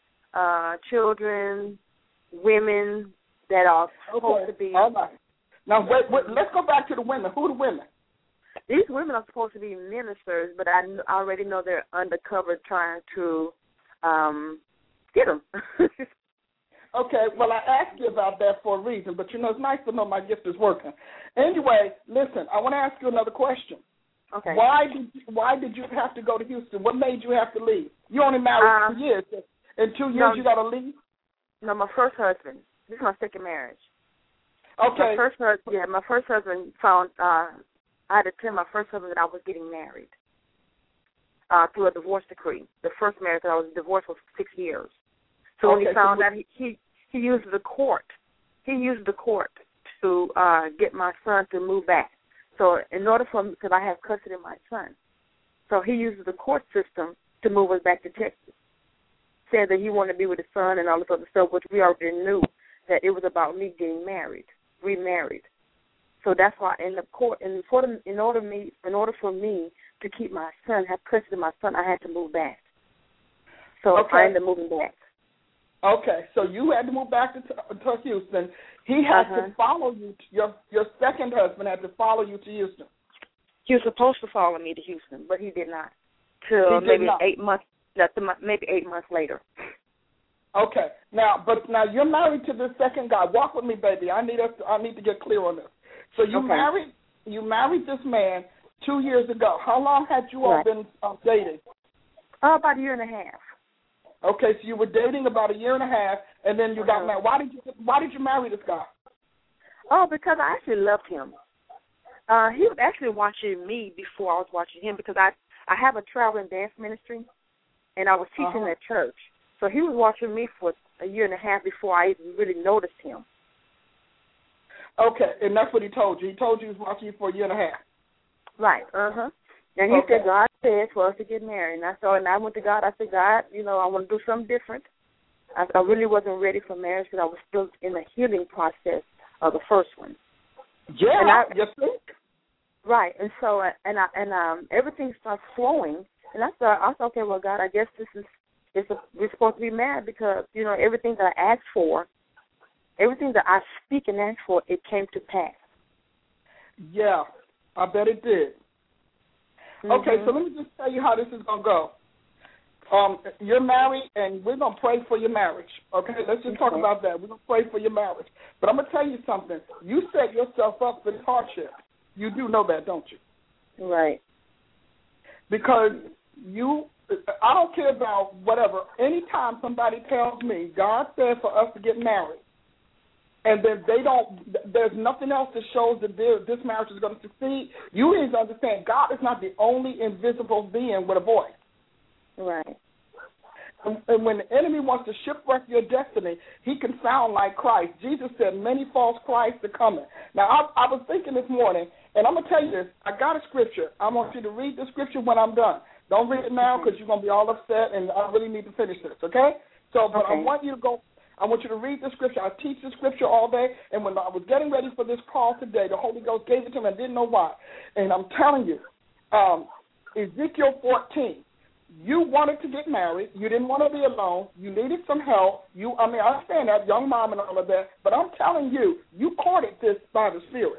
children, women that are supposed to be. All right. Now, wait, let's go back to the women. Who are the women? These women are supposed to be ministers, but I already know they're undercover trying to get them. Okay, well, I asked you about that for a reason, but, it's nice to know my gift is working. Anyway, listen, I want to ask you another question. Okay. Why did you have to go to Houston? What made you have to leave? You only married 2 years. In 2 years, you got to leave? No, my first husband. This is my second marriage. Okay. My first husband found, I had to tell my first husband that I was getting married through a divorce decree. The first marriage that I was divorced was 6 years. So when he found out, he used the court. He used the court to get my son to move back. So in order for me, because I have custody of my son, so he uses the court system to move us back to Texas. Said that he wanted to be with his son and all this other stuff, which we already knew that it was about me getting remarried. So that's why in the court, in order for me to keep my son, have custody of my son, I had to move back. So I ended up moving back. Okay, so you had to move back to Houston. He had to follow you. Your second husband had to follow you to Houston. He was supposed to follow me to Houston, but he did not. Till maybe 8 months. Maybe 8 months later. Okay. Now you're married to this second guy. Walk with me, baby. I need to get clear on this. So you married this man 2 years ago. How long had you all been dating? About a year and a half. Okay, so you were dating about a year and a half, and then you got married. Why did you marry this guy? Oh, because I actually loved him. He was actually watching me before I was watching him, because I have a traveling dance ministry, and I was teaching at church. So he was watching me for a year and a half before I even really noticed him. Okay, and that's what he told you. He told you he was watching you for a year and a half. Right, And he said, God says for us to get married. And I went to God. I said, God, I want to do something different. I really wasn't ready for marriage because I was still in the healing process of the first one. Yeah, you think? Right, and so everything starts flowing, And I thought, okay, well, God, I guess we're supposed to be mad because, everything that I asked for, everything that I speak and ask for, it came to pass. Yeah, I bet it did. Mm-hmm. Okay, so let me just tell you how this is going to go. You're married, and we're going to pray for your marriage. Okay, let's just talk about that. We're going to pray for your marriage. But I'm going to tell you something. You set yourself up for this hardship. You do know that, don't you? Right. Because I don't care about whatever. Anytime somebody tells me God said for us to get married, and then there's nothing else that shows that this marriage is going to succeed, you need to understand God is not the only invisible being with a voice. Right. And when the enemy wants to shipwreck your destiny, he can sound like Christ. Jesus said many false Christs are coming. Now, I was thinking this morning, and I'm going to tell you this. I got a scripture. I want you to read the scripture when I'm done. Don't read it now because you're going to be all upset, and I really need to finish this, okay? But I want you to go. I want you to read the scripture. I teach the scripture all day, and when I was getting ready for this call today, the Holy Ghost gave it to me. I didn't know why. And I'm telling you, Ezekiel 14, you wanted to get married. You didn't want to be alone. You needed some help. I understand that, young mom and all of that, but I'm telling you, you courted this by the Spirit.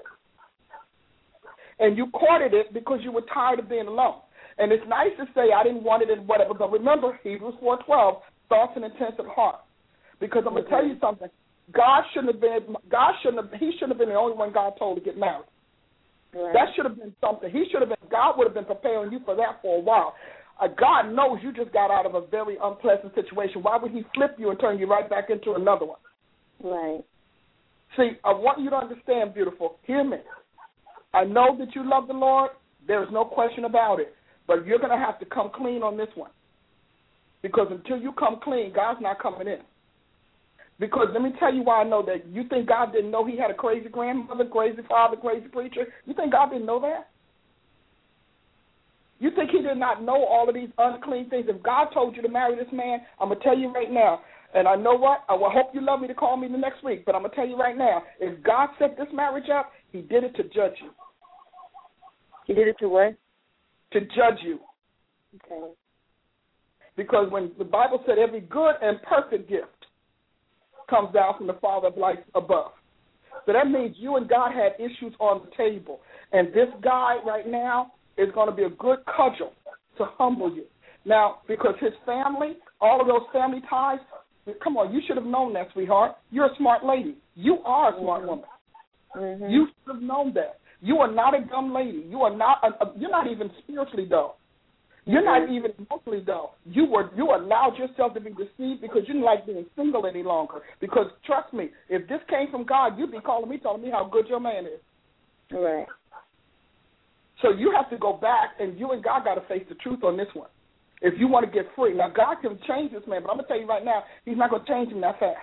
And you courted it because you were tired of being alone. And it's nice to say I didn't want it and whatever, but remember, Hebrews 4:12, thoughts and intents of heart. Because I'm going to tell you something. He shouldn't have been the only one God told to get married. Right. That should have been something. God would have been preparing you for that for a while. God knows you just got out of a very unpleasant situation. Why would he flip you and turn you right back into another one? Right. See, I want you to understand, beautiful. Hear me. I know that you love the Lord. There's no question about it. But you're going to have to come clean on this one. Because until you come clean, God's not coming in. Because let me tell you why I know that. You think God didn't know he had a crazy grandmother, crazy father, crazy preacher? You think God didn't know that? You think he did not know all of these unclean things? If God told you to marry this man, I'm going to tell you right now, and I know what? I will hope you love me to call me the next week, but I'm going to tell you right now, if God set this marriage up, he did it to judge you. He did it to what? To judge you. Okay. Because when the Bible said every good and perfect gift comes down from the Father of lights above. So that means you and God had issues on the table. And this guy right now is going to be a good cudgel to humble you. Now, because his family, all of those family ties, come on, you should have known that, sweetheart. You're a smart lady. You are a smart woman. Mm-hmm. You should have known that. You are not a dumb lady. You are not. You're not even spiritually dumb. You're not even emotionally dumb. You allowed yourself to be deceived because you didn't like being single any longer. Because trust me, if this came from God, you'd be calling me, telling me how good your man is. Right. So you have to go back, and you and God got to face the truth on this one. If you want to get free. Now, God can change this man, but I'm going to tell you right now, he's not going to change him that fast.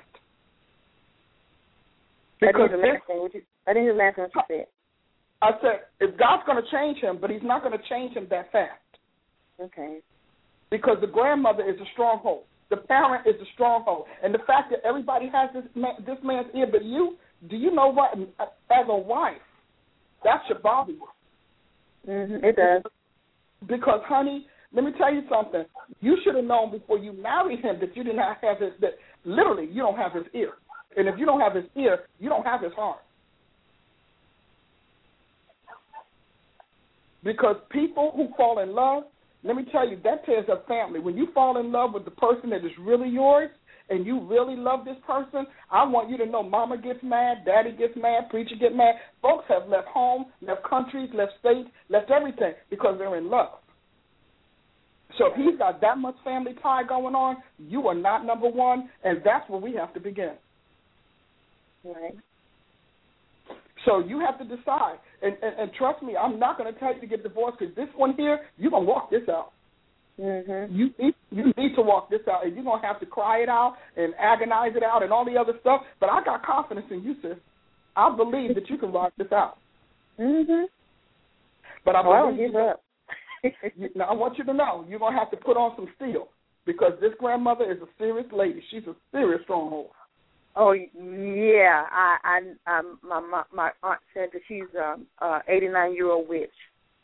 Because I didn't hear the last thing what you said. I said, if God's going to change him, but he's not going to change him that fast. Okay. Because the grandmother is a stronghold. The parent is a stronghold. And the fact that everybody has this man's ear but you, do you know what? As a wife, that should bother you. Mm-hmm, it does. Because, honey, let me tell you something. You should have known before you married him that you did not have that literally you don't have his ear. And if you don't have his ear, you don't have his heart. Because people who fall in love, let me tell you, that tears up family. When you fall in love with the person that is really yours and you really love this person, I want you to know mama gets mad, daddy gets mad, preacher gets mad. Folks have left home, left countries, left states, left everything because they're in love. So if he's got that much family tie going on, you are not number one, and that's where we have to begin. Right. So you have to decide. And trust me, I'm not going to tell you to get divorced because this one here, you're going to walk this out. Mm-hmm. You need to walk this out, and you're going to have to cry it out and agonize it out and all the other stuff. But I got confidence in you, sis. I believe that you can rock this out. Mm-hmm. But I don't give up. Now, I want you to know you're going to have to put on some steel because this grandmother is a serious lady. She's a serious stronghold. Oh yeah, my aunt said that she's 89-year-old witch.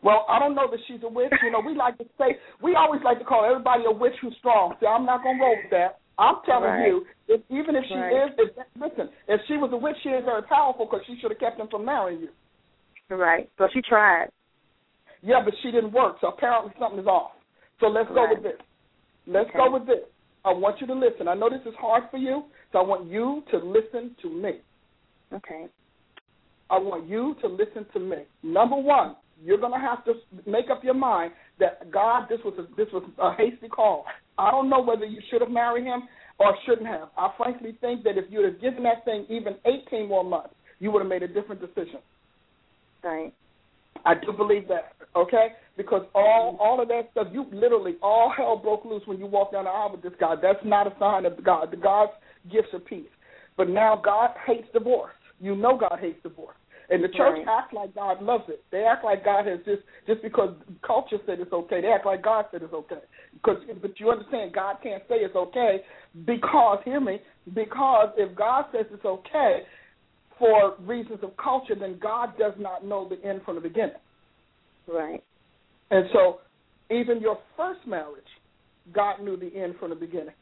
Well, I don't know that she's a witch. You know, we always like to call everybody a witch who's strong. See, I'm not going to roll with that. I'm telling you, even if she is, listen, if she was a witch, she is very powerful because she should have kept him from marrying you. Right. So she tried. Yeah, but she didn't work, so apparently something is off. So let's go with this. Let's go with this. I want you to listen. I know this is hard for you, so I want you to listen to me. Okay. I want you to listen to me. Number one, you're going to have to make up your mind that, God, this was a hasty call. I don't know whether you should have married him or shouldn't have. I frankly think that if you would have given that thing even 18 more months, you would have made a different decision. Right. I do believe that, okay? Because all of that stuff, you literally, all hell broke loose when you walked down the aisle with this guy. That's not a sign of God. The God's gifts are peace. But now God hates divorce. You know God hates divorce. And the church acts like God loves it. They act like God has just because culture said it's okay. They act like God said it's okay. But you understand, God can't say it's okay because, hear me, because if God says it's okay for reasons of culture, then God does not know the end from the beginning. Right. And so even your first marriage, God knew the end from the beginning.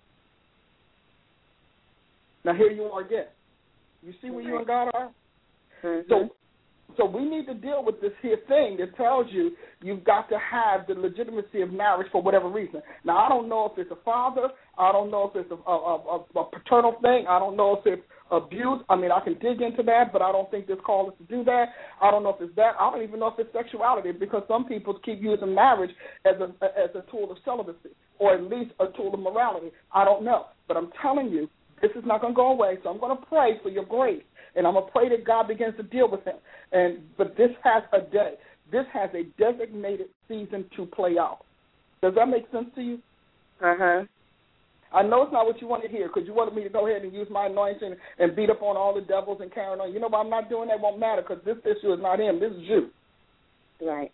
Now here you are again. You see where you and God are? Mm-hmm. So we need to deal with this here thing that tells you you've got to have the legitimacy of marriage for whatever reason. Now, I don't know if it's a father. I don't know if it's a paternal thing. I don't know if it's abuse. I mean, I can dig into that, but I don't think this call is to do that. I don't know if it's that. I don't even know if it's sexuality, because some people keep using marriage as a tool of celibacy, or at least a tool of morality. I don't know. But I'm telling you, this is not going to go away, so I'm going to pray for your grace. And I'm going to pray that God begins to deal with him. But this has a day. This has a designated season to play out. Does that make sense to you? Uh-huh. I know it's not what you want to hear, because you wanted me to go ahead and use my anointing and beat up on all the devils and carry on. You know, but I'm not doing that. It won't matter, because this issue is not him. This is you. Right.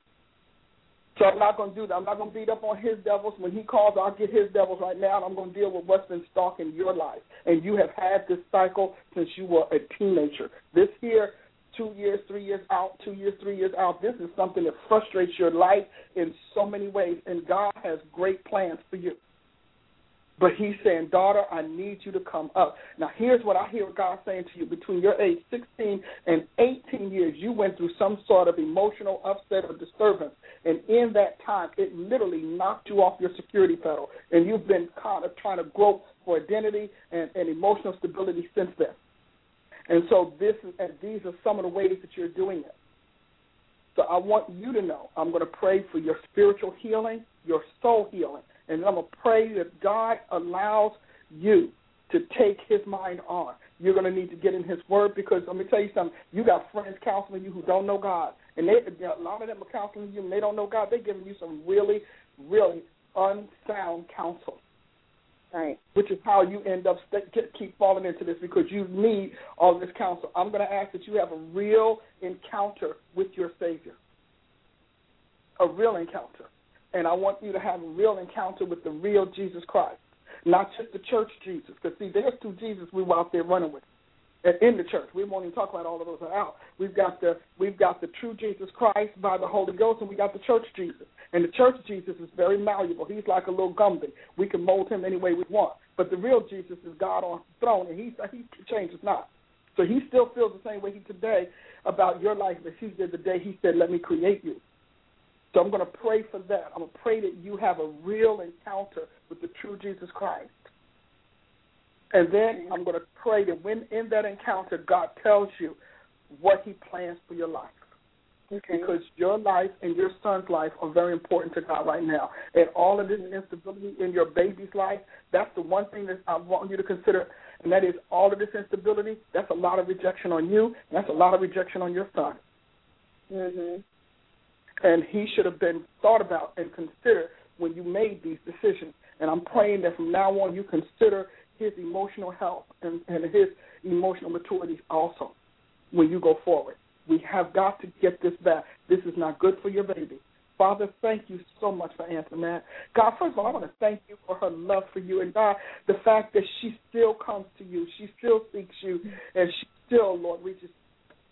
So I'm not going to do that. I'm not going to beat up on his devils. When he calls, I'll get his devils right now, and I'm going to deal with what's been stalking your life. And you have had this cycle since you were a teenager. This here, 2 years, 3 years out, 2 years, 3 years out, this is something that frustrates your life in so many ways, and God has great plans for you. But he's saying, daughter, I need you to come up. Now, here's what I hear God saying to you. Between your age 16 and 18 years, you went through some sort of emotional upset or disturbance. And in that time, it literally knocked you off your security pedal. And you've been kind of trying to grow for identity and emotional stability since then. And so these are some of the ways that you're doing it. So I want you to know, I'm going to pray for your spiritual healing, your soul healing. And I'm going to pray that God allows you to take his mind on. You're going to need to get in his word, because let me tell you something. You got friends counseling you who don't know God. And a lot of them are counseling you, and they don't know God. They're giving you some really, really unsound counsel. Right. Which is how you end up keep falling into this, because you need all this counsel. I'm going to ask that you have a real encounter with your Savior. A real encounter. And I want you to have a real encounter with the real Jesus Christ, not just the church Jesus. Because, see, there's two Jesus we were out there running with in the church. We won't even talk about all of those are out. We've got the true Jesus Christ by the Holy Ghost, and we got the church Jesus. And the church Jesus is very malleable. He's like a little Gumby. We can mold him any way we want. But the real Jesus is God on the throne, and he changes not. So he still feels the same way today about your life as he did the day he said, let me create you. So I'm going to pray for that. I'm going to pray that you have a real encounter with the true Jesus Christ. And then I'm going to pray that when in that encounter, God tells you what he plans for your life. Okay. Because your life and your son's life are very important to God right now. And all of this instability in your baby's life, that's the one thing that I want you to consider, and that is all of this instability, that's a lot of rejection on you, and that's a lot of rejection on your son. Mm-hmm. And he should have been thought about and considered when you made these decisions. And I'm praying that from now on you consider his emotional health and his emotional maturity also when you go forward. We have got to get this back. This is not good for your baby. Father, thank you so much for Antoinette. God, first of all, I want to thank you for her love for you. And, God, the fact that she still comes to you, she still seeks you, and she still, Lord, reaches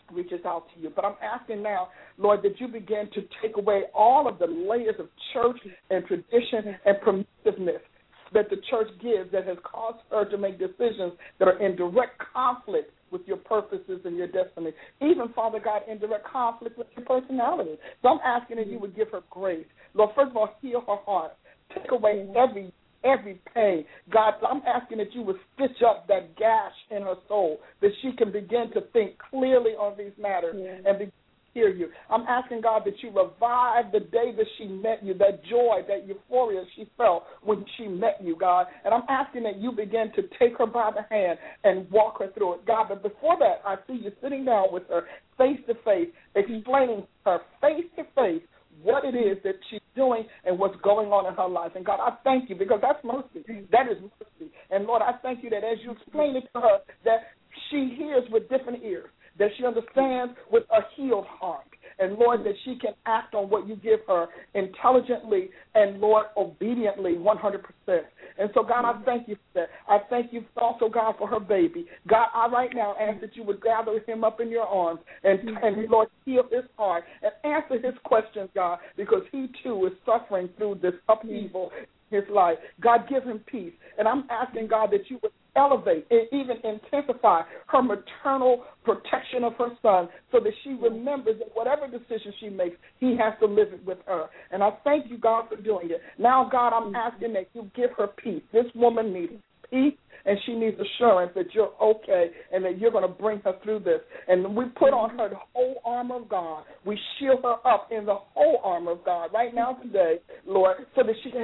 reaches out to you. But I'm asking now, Lord, that you begin to take away all of the layers of church and tradition and permissiveness that the church gives that has caused her to make decisions that are in direct conflict with your purposes and your destiny. Even, Father God, in direct conflict with your personality. So I'm asking that you would give her grace. Lord, first of all, heal her heart. Take away every pain. God, I'm asking that you would stitch up that gash in her soul, that she can begin to think clearly on these matters and begin to hear you. I'm asking, God, that you revive the day that she met you, that joy, that euphoria she felt when she met you, God. And I'm asking that you begin to take her by the hand and walk her through it, God. But before that, I see you sitting down with her face to face, explaining to her face to face what it is that she's doing and what's going on in her life. And God, I thank you because that's mercy. That is mercy. And Lord, I thank you that as you explain it to her, that she hears with different ears, that she understands with a healed heart. And Lord, that she can act on what you give her intelligently and, Lord, obediently 100%. And so, God, I thank you for that. I thank you also, God, for her baby. God, I right now ask that you would gather him up in your arms and Lord, heal his heart and answer his questions, God, because he, too, is suffering through this upheaval in his life. God, give him peace. And I'm asking, God, that you would elevate and even intensify her maternal protection of her son so that she remembers that whatever decision she makes, he has to live it with her. And I thank you, God, for doing it. Now, God, I'm asking that you give her peace. This woman needs peace, and she needs assurance that you're okay and that you're going to bring her through this. And we put on her the whole armor of God. We shield her up in the whole armor of God right now today, Lord, so that she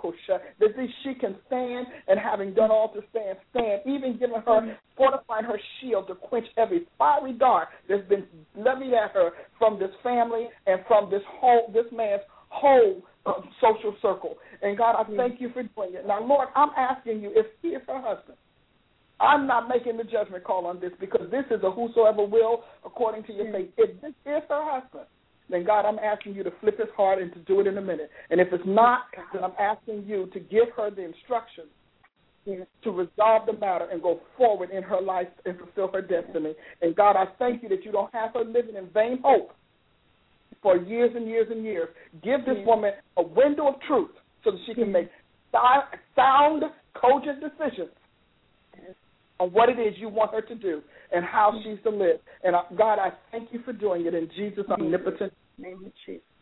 can stand, and having done all to stand, even giving her, fortifying her shield to quench every fiery dart that's been levied at her from this family and from this man's whole social circle. And God, I thank you for doing it. Now, Lord, I'm asking you, if he is her husband, I'm not making the judgment call on this because this is a whosoever will according to your faith. If this is her husband, then God, I'm asking you to flip his heart and to do it in a minute. And if it's not, then I'm asking you to give her the instructions to resolve the matter and go forward in her life and fulfill her destiny. And God, I thank you that you don't have her living in vain hope for years and years and years. Give this woman a window of truth so that she can make sound, cogent decisions on what it is you want her to do and how she's to live. And God, I thank you for doing it in Jesus' omnipotent name.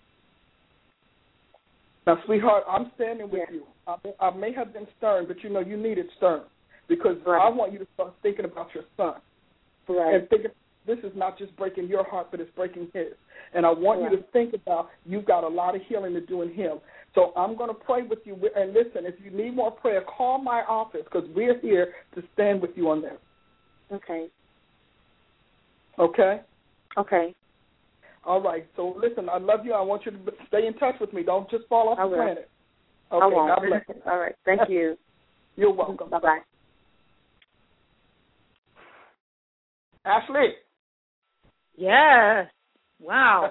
Now, sweetheart, I'm standing with you. I may have been stern, but you know you needed stern because I want you to start thinking about your son and thinking this is not just breaking your heart, but it's breaking his. And I want you to think about you've got a lot of healing to do in him. So I'm going to pray with you. And listen, if you need more prayer, call my office because we're here to stand with you on this. Okay. Okay? Okay. All right. So listen, I love you. I want you to stay in touch with me. Don't just fall off the planet. Okay. I won't. God bless you. All right. Thank you. You're welcome. Bye-bye. Ashley. Yes. Wow.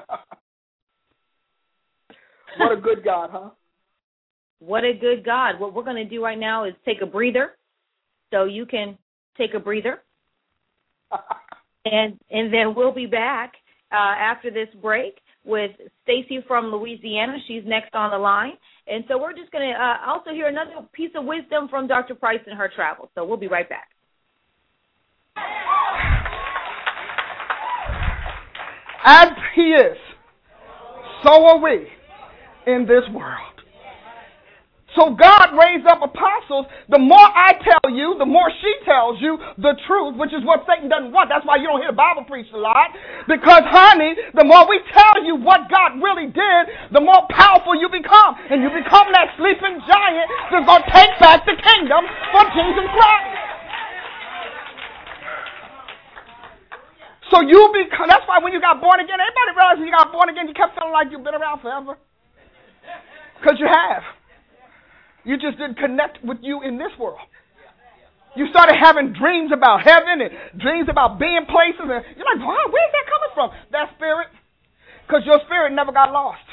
What a good God, huh? What a good God. What we're going to do right now is take a breather. So you can take a breather. and then we'll be back after this break with Stacy from Louisiana. She's next on the line. And so we're just going to also hear another piece of wisdom from Dr. Price and her travels. So we'll be right back. As he is, so are we in this world. So God raised up apostles. The more I tell you, the more she tells you the truth, which is what Satan doesn't want. That's why you don't hear the Bible preached a lot. Because, honey, the more we tell you what God really did, the more powerful you become. And you become that sleeping giant that's going to take back the kingdom for Jesus Christ. So that's why when you got born again, everybody realized when you got born again, you kept feeling like you've been around forever. Because you have. You just didn't connect with you in this world. You started having dreams about heaven and dreams about being places. And you're like, wow, where's that coming from? That spirit. Because your spirit never got lost.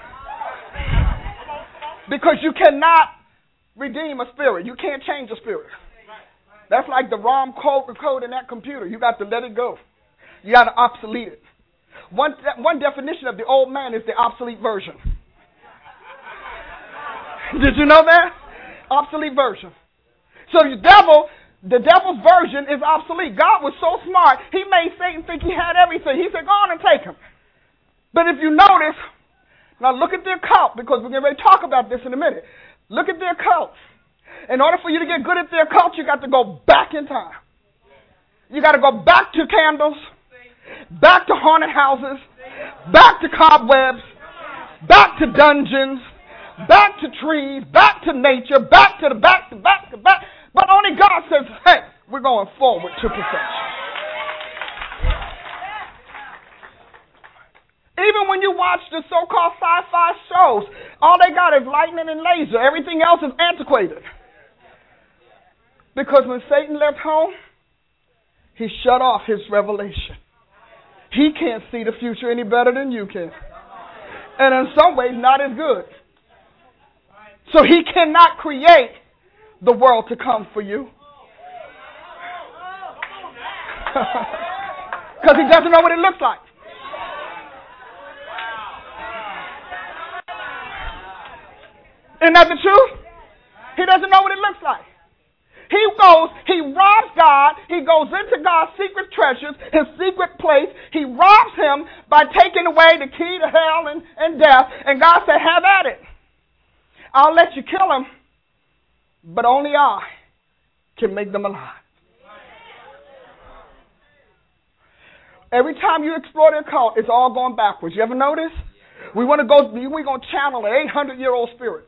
Because you cannot redeem a spirit. You can't change a spirit. That's like the ROM code in that computer. You got to let it go. You got to obsolete it. One definition of the old man is the obsolete version. Did you know that? Obsolete version. So the devil's version is obsolete. God was so smart, he made Satan think he had everything. He said, go on and take him. But if you notice, now look at their cult, because we're going to talk about this in a minute. Look at their cult. In order for you to get good at their cult, you got to go back in time. You got to go back to candles, back to haunted houses, back to cobwebs, back to dungeons, back to trees, back to nature, back. But only God says, hey, we're going forward to perfection. Even when you watch the so-called sci-fi shows, all they got is lightning and laser. Everything else is antiquated. Because when Satan left home, he shut off his revelation. He can't see the future any better than you can. And in some ways, not as good. So he cannot create the world to come for you. Because he doesn't know what it looks like. Isn't that the truth? He doesn't know what it looks like. He robs God. He goes into God's secret treasures, his secret place. He robs him by taking away the key to hell and death. And God said, have at it. I'll let you kill him, but only I can make them alive. Every time you explore their cult, it's all going backwards. You ever notice? We're going to channel an 800-year-old spirit.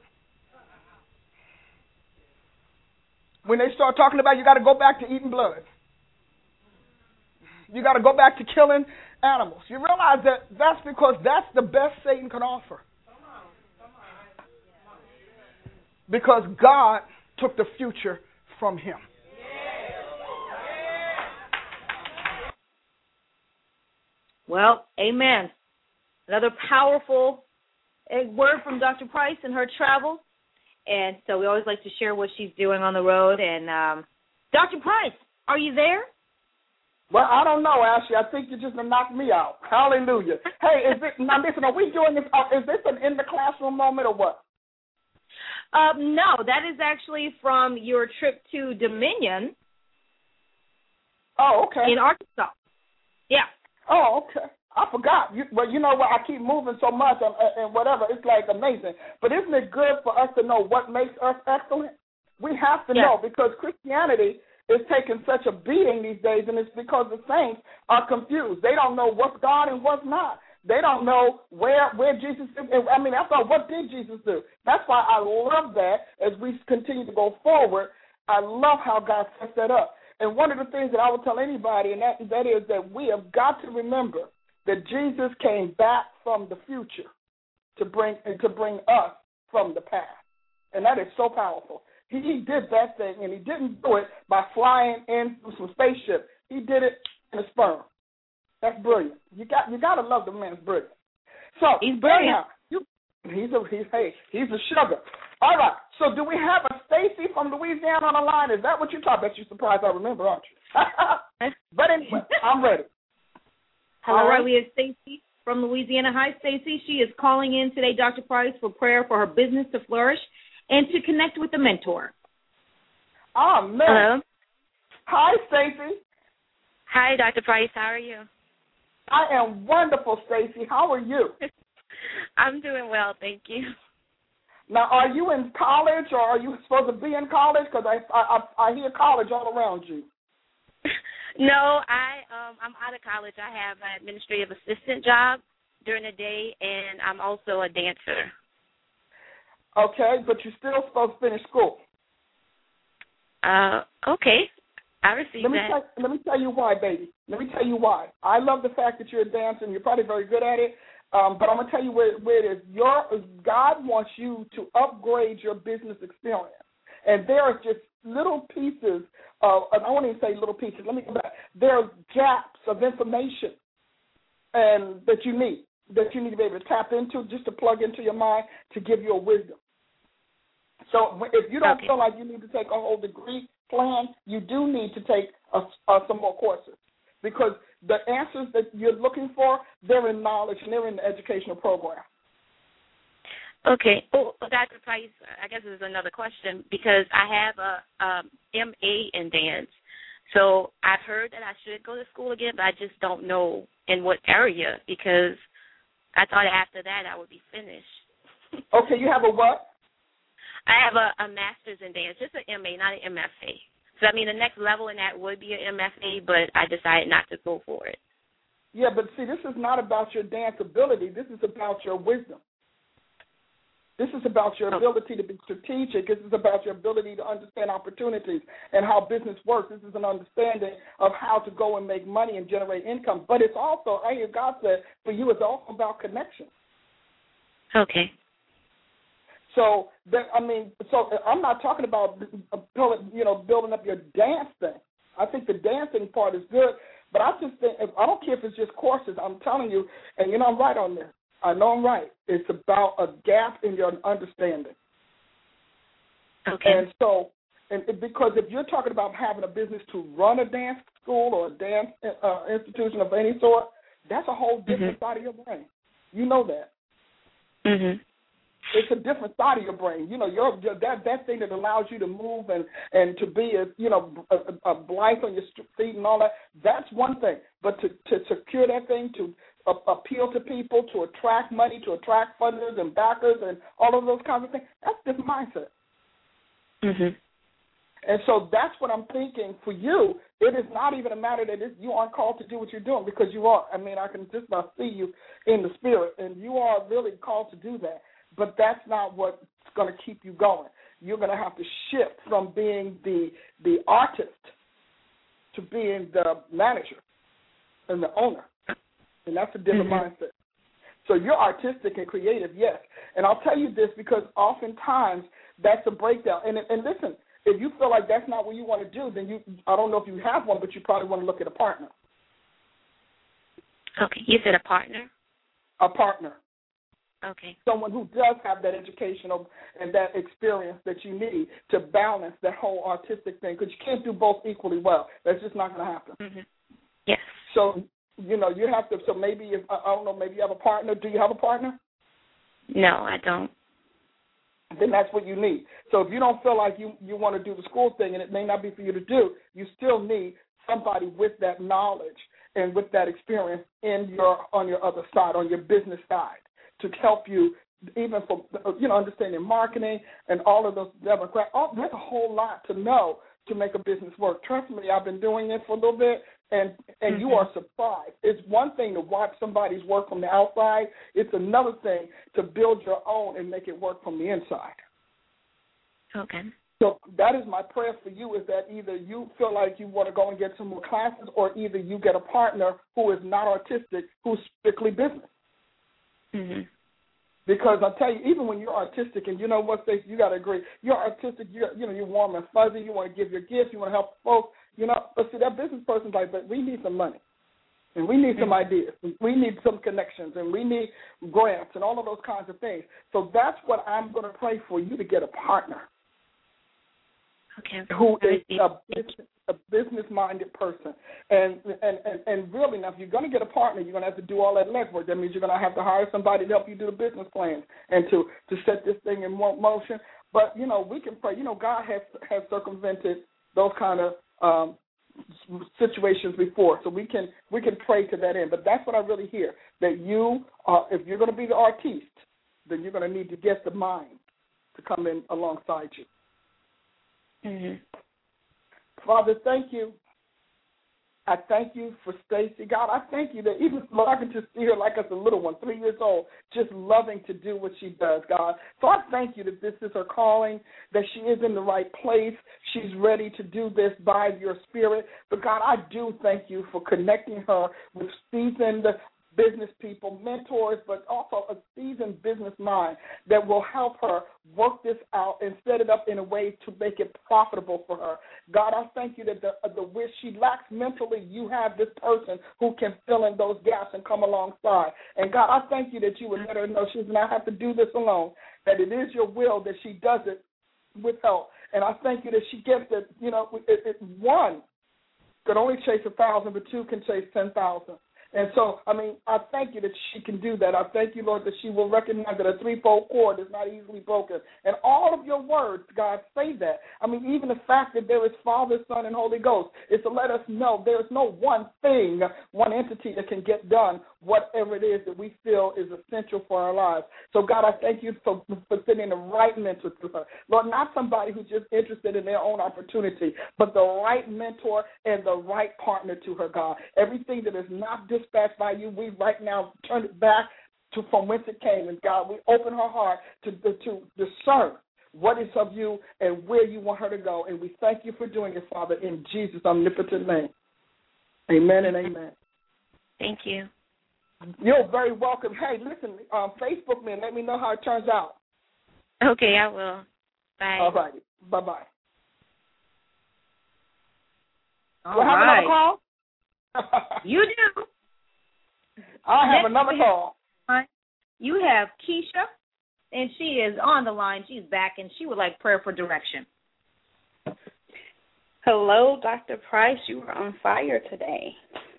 When they start talking about you got to go back to eating blood. You got to go back to killing animals. You realize that that's because that's the best Satan can offer. Because God took the future from him. Well, amen. Another powerful word from Dr. Price in her travels. And so we always like to share what she's doing on the road. And Dr. Price, are you there? Well, I don't know, Ashley. I think you just knocked me out. Hallelujah. Hey, now listen, are we doing this? Is this an in the classroom moment or what? No, that is actually from your trip to Dominion. Oh, okay. In Arkansas. Yeah. Oh, okay. I forgot. Well, you know what? I keep moving so much and whatever. It's like amazing. But isn't it good for us to know what makes us excellent? We have to know, because Christianity is taking such a beating these days, and it's because the saints are confused. They don't know what's God and what's not. They don't know where Jesus is. I mean, after all, what did Jesus do? That's why I love that as we continue to go forward. I love how God sets that up. And one of the things that I would tell anybody, and that is that we have got to remember that Jesus came back from the future to bring us from the past. And that is so powerful. He did that thing, and he didn't do it by flying in some spaceship. He did it in a sperm. That's brilliant. You got to love the man's brilliant. So he's brilliant. He's a sugar. All right. So do we have a Stacy from Louisiana on the line? Is that what you're talking about? You're surprised I remember, aren't you? But anyway, I'm ready. All right, we have Stacy from Louisiana. Hi, Stacy. She is calling in today, Dr. Price, for prayer for her business to flourish and to connect with a mentor. Oh, man. Hello. Hi, Stacy. Hi, Dr. Price. How are you? I am wonderful, Stacy. How are you? I'm doing well, thank you. Now, are you in college, or are you supposed to be in college? Because I hear college all around you. No, I'm out of college. I have an administrative assistant job during the day, and I'm also a dancer. Okay, but you're still supposed to finish school. Okay. I received that. Let me tell you why, baby. Let me tell you why. I love the fact that you're a dancer, and you're probably very good at it, but I'm going to tell you where it is. God wants you to upgrade your business experience, and there are just little pieces I won't even say little pieces. Let me go back. There are gaps of information and that you need to be able to tap into, just to plug into your mind to give you a wisdom. So if you don't feel like you need to take a whole degree plan, you do need to take some more courses. because the answers that you're looking for, they're in knowledge and they're in the educational program. Okay. Oh, Dr. Price, I guess this is another question because I have a MA in dance. So I've heard that I should go to school again, but I just don't know in what area because I thought after that I would be finished. Okay, you have a what? I have a master's in dance, just an MA, not an MFA. So, I mean, the next level in that would be an MFA, but I decided not to go for it. Yeah, but see, this is not about your dance ability. This is about your wisdom. This is about your ability to be strategic. This is about your ability to understand opportunities and how business works. This is an understanding of how to go and make money and generate income. But it's also, I hear God said, for you, it's also about connection. Okay. So, I'm not talking about, building up your dance thing. I think the dancing part is good, but I just think, I don't care if it's just courses. I'm telling you, and I'm right on this. I know I'm right. It's about a gap in your understanding. Okay. And so, because if you're talking about having a business to run a dance school or a dance institution of any sort, that's a whole different side of your brain. You know that. Mhm. It's a different side of your brain. That thing that allows you to move and to be a blithe on your feet and all that. That's one thing. But to secure that thing, to appeal to people, to attract money, to attract funders and backers and all of those kinds of things, that's different mindset. Mhm. And so that's what I'm thinking for you. It is not even a matter that you aren't called to do what you're doing, because you are. I mean, I can just about see you in the spirit, and you are really called to do that. But that's not what's going to keep you going. You're going to have to shift from being the artist to being the manager and the owner, and that's a different mindset. So you're artistic and creative, yes. And I'll tell you this because oftentimes that's a breakdown. And listen, if you feel like that's not what you want to do, then I don't know if you have one, but you probably want to look at a partner. Okay. You said a partner? A partner. Okay. Someone who does have that educational and that experience that you need to balance that whole artistic thing, because you can't do both equally well. That's just not going to happen. Mm-hmm. Yes. So, you have to, so maybe, I don't know, maybe you have a partner. Do you have a partner? No, I don't. Then that's what you need. So if you don't feel like you want to do the school thing, and it may not be for you to do, you still need somebody with that knowledge and with that experience on your other side, on your business side, to help you, even for understanding marketing and all of those demographics. There's a whole lot to know to make a business work. Trust me, I've been doing it for a little bit, and you are surprised. It's one thing to watch somebody's work from the outside. It's another thing to build your own and make it work from the inside. Okay. So that is my prayer for you, is that either you feel like you want to go and get some more classes, or either you get a partner who is not artistic, who's strictly business. Mm-hmm. Because I tell you, even when you're artistic, and you know what, Stacey, you got to agree, you're artistic, you're warm and fuzzy, you want to give your gifts, you want to help folks, but see, that business person's like, but we need some money, and we need some ideas, we need some connections, and we need grants and all of those kinds of things. So that's what I'm going to pray for, you to get a partner. Okay. Who is a business-minded person. And really, now, if you're going to get a partner, you're going to have to do all that legwork. That means you're going to have to hire somebody to help you do the business plan and to set this thing in motion. But, we can pray. God has circumvented those kind of situations before. So we can pray to that end. But that's what I really hear, that if you're going to be the artiste, then you're going to need to get the mind to come in alongside you. Mm-hmm. Father, thank you. I thank you for Stacey. God, I thank you that even Lord, I can just see her like as a little one, 3 years old, just loving to do what she does, God. So I thank you that this is her calling, that she is in the right place. She's ready to do this by your Spirit. But, God, I do thank you for connecting her with seasoned business people, mentors, but also a seasoned business mind that will help her work this out and set it up in a way to make it profitable for her. God, I thank you that the wish she lacks mentally, you have this person who can fill in those gaps and come alongside. And God, I thank you that you would let her know she does not have to do this alone, that it is your will that she does it with help. And I thank you that she gets it, one could only chase 1,000, but two can chase 10,000. And so, I mean, I thank you that she can do that. I thank you, Lord, that she will recognize that a threefold cord is not easily broken. And all of your words, God, say that. I mean, even the fact that there is Father, Son, and Holy Ghost is to let us know there is no one thing, one entity that can get done whatever it is that we feel is essential for our lives. So, God, I thank you for sending the right mentor to her. Lord, not somebody who's just interested in their own opportunity, but the right mentor and the right partner to her, God. Everything that is not dispatched by you, we right now turn it back to from whence it came. And, God, we open her heart to discern what is of you and where you want her to go. And we thank you for doing it, Father, in Jesus' omnipotent name. Amen and amen. Thank you. You're very welcome. Hey, listen, Facebook me and let me know how it turns out. Okay, I will. Bye. All right. Bye-bye. All have right. another call? You do. I have another call. You have Keisha, and she is on the line. She's back, and she would like prayer for direction. Hello, Dr. Price. You are on fire today.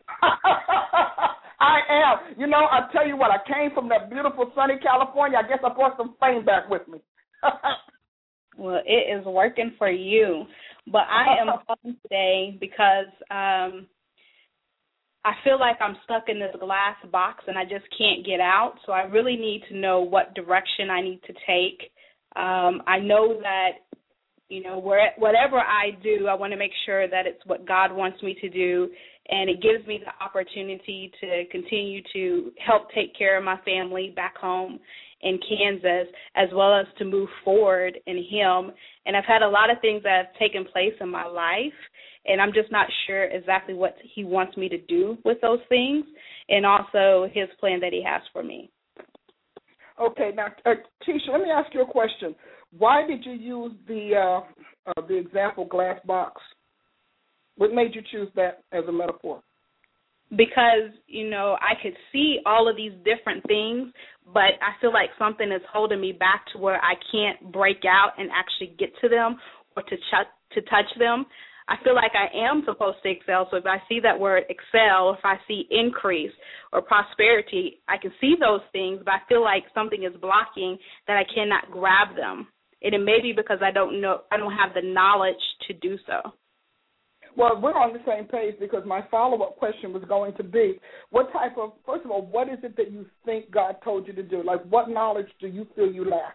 I am. You know, I tell you what, I came from that beautiful sunny California. I guess I brought some fame back with me. Well, it is working for you. But I am calling today because I feel like I'm stuck in this glass box and I just can't get out. So I really need to know what direction I need to take. I know that, you know, whatever I do, I want to make sure that it's what God wants me to do. And it gives me the opportunity to continue to help take care of my family back home in Kansas, as well as to move forward in Him. And I've had a lot of things that have taken place in my life, and I'm just not sure exactly what He wants me to do with those things, and also His plan that He has for me. Okay, now, Keisha, let me ask you a question. Why did you use the example glass box? What made you choose that as a metaphor? Because, you know, I could see all of these different things, but I feel like something is holding me back to where I can't break out and actually get to them or to touch them. I feel like I am supposed to excel, so if I see that word excel, if I see increase or prosperity, I can see those things, but I feel like something is blocking that I cannot grab them. And it may be because I don't have the knowledge to do so. Well, we're on the same page because my follow-up question was going to be, first of all, what is it that you think God told you to do? Like, what knowledge do you feel you lack?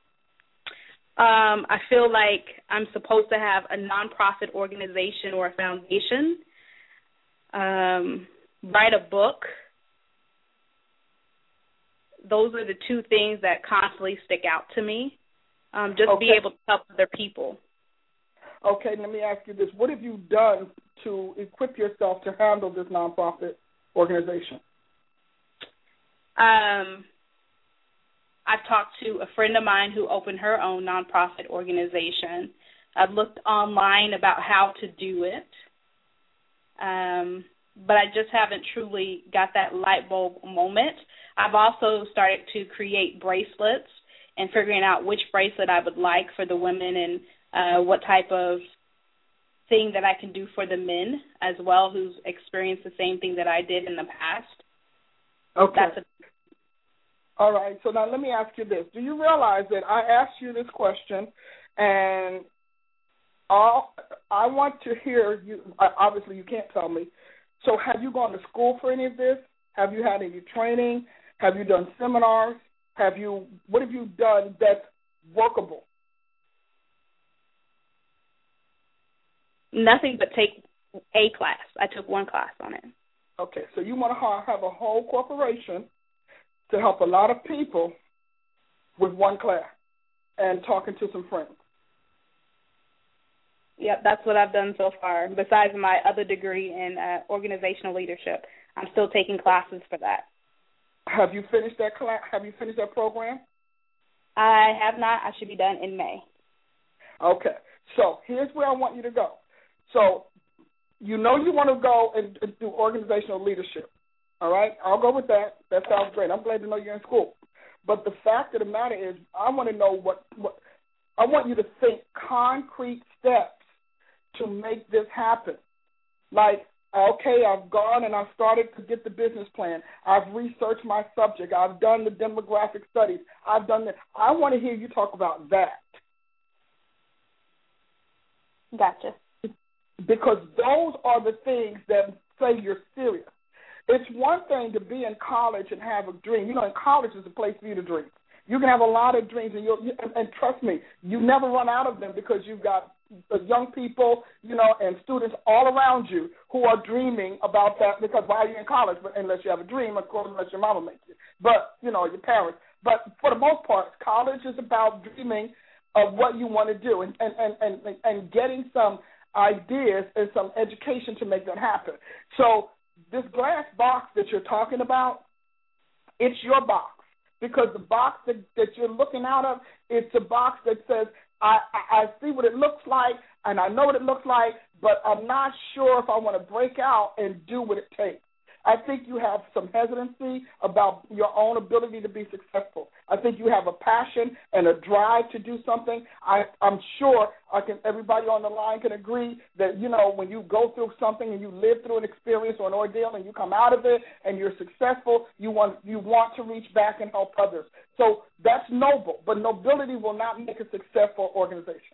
I feel like I'm supposed to have a nonprofit organization or a foundation, write a book. Those are the two things that constantly stick out to me. Be able to help other people. Okay, let me ask you this. What have you done to equip yourself to handle this nonprofit organization? I've talked to a friend of mine who opened her own nonprofit organization. I've looked online about how to do it, but I just haven't truly got that light bulb moment. I've also started to create bracelets and figuring out which bracelet I would like for the women and what type of thing that I can do for the men as well who's experienced the same thing that I did in the past. Okay. All right. So now let me ask you this. Do you realize that I asked you this question and I want to hear you. Obviously, you can't tell me. So have you gone to school for any of this? Have you had any training? Have you done seminars? What have you done that's workable? Nothing but take a class. I took one class on it. Okay, so you want to have a whole corporation to help a lot of people with one class and talking to some friends. Yep, that's what I've done so far. Besides my other degree in organizational leadership, I'm still taking classes for that. Have you finished that class? Have you finished that program? I have not. I should be done in May. Okay, so here's where I want you to go. So you know you want to go and do organizational leadership, all right? I'll go with that. That sounds great. I'm glad to know you're in school. But the fact of the matter is I want to know what I want you to think concrete steps to make this happen. Like, okay, I've gone and I've started to get the business plan. I've researched my subject. I've done the demographic studies. I've done that. I want to hear you talk about that. Gotcha. Because those are the things that say you're serious. It's one thing to be in college and have a dream. You know, in college is a place for you to dream. You can have a lot of dreams, and trust me, you never run out of them because you've got young people, you know, and students all around you who are dreaming about that. Because while you're in college, but unless you have a dream, of course, unless your mama makes it, but you know, your parents. But for the most part, college is about dreaming of what you want to do and getting some ideas and some education to make that happen. So this glass box that you're talking about, it's your box. Because the box that you're looking out of, it's a box that says, I see what it looks like, and I know what it looks like, but I'm not sure if I want to break out and do what it takes. I think you have some hesitancy about your own ability to be successful. I think you have a passion and a drive to do something. I'm sure everybody on the line can agree that, you know, when you go through something and you live through an experience or an ordeal and you come out of it and you're successful, you want to reach back and help others. So that's noble, but nobility will not make a successful organization.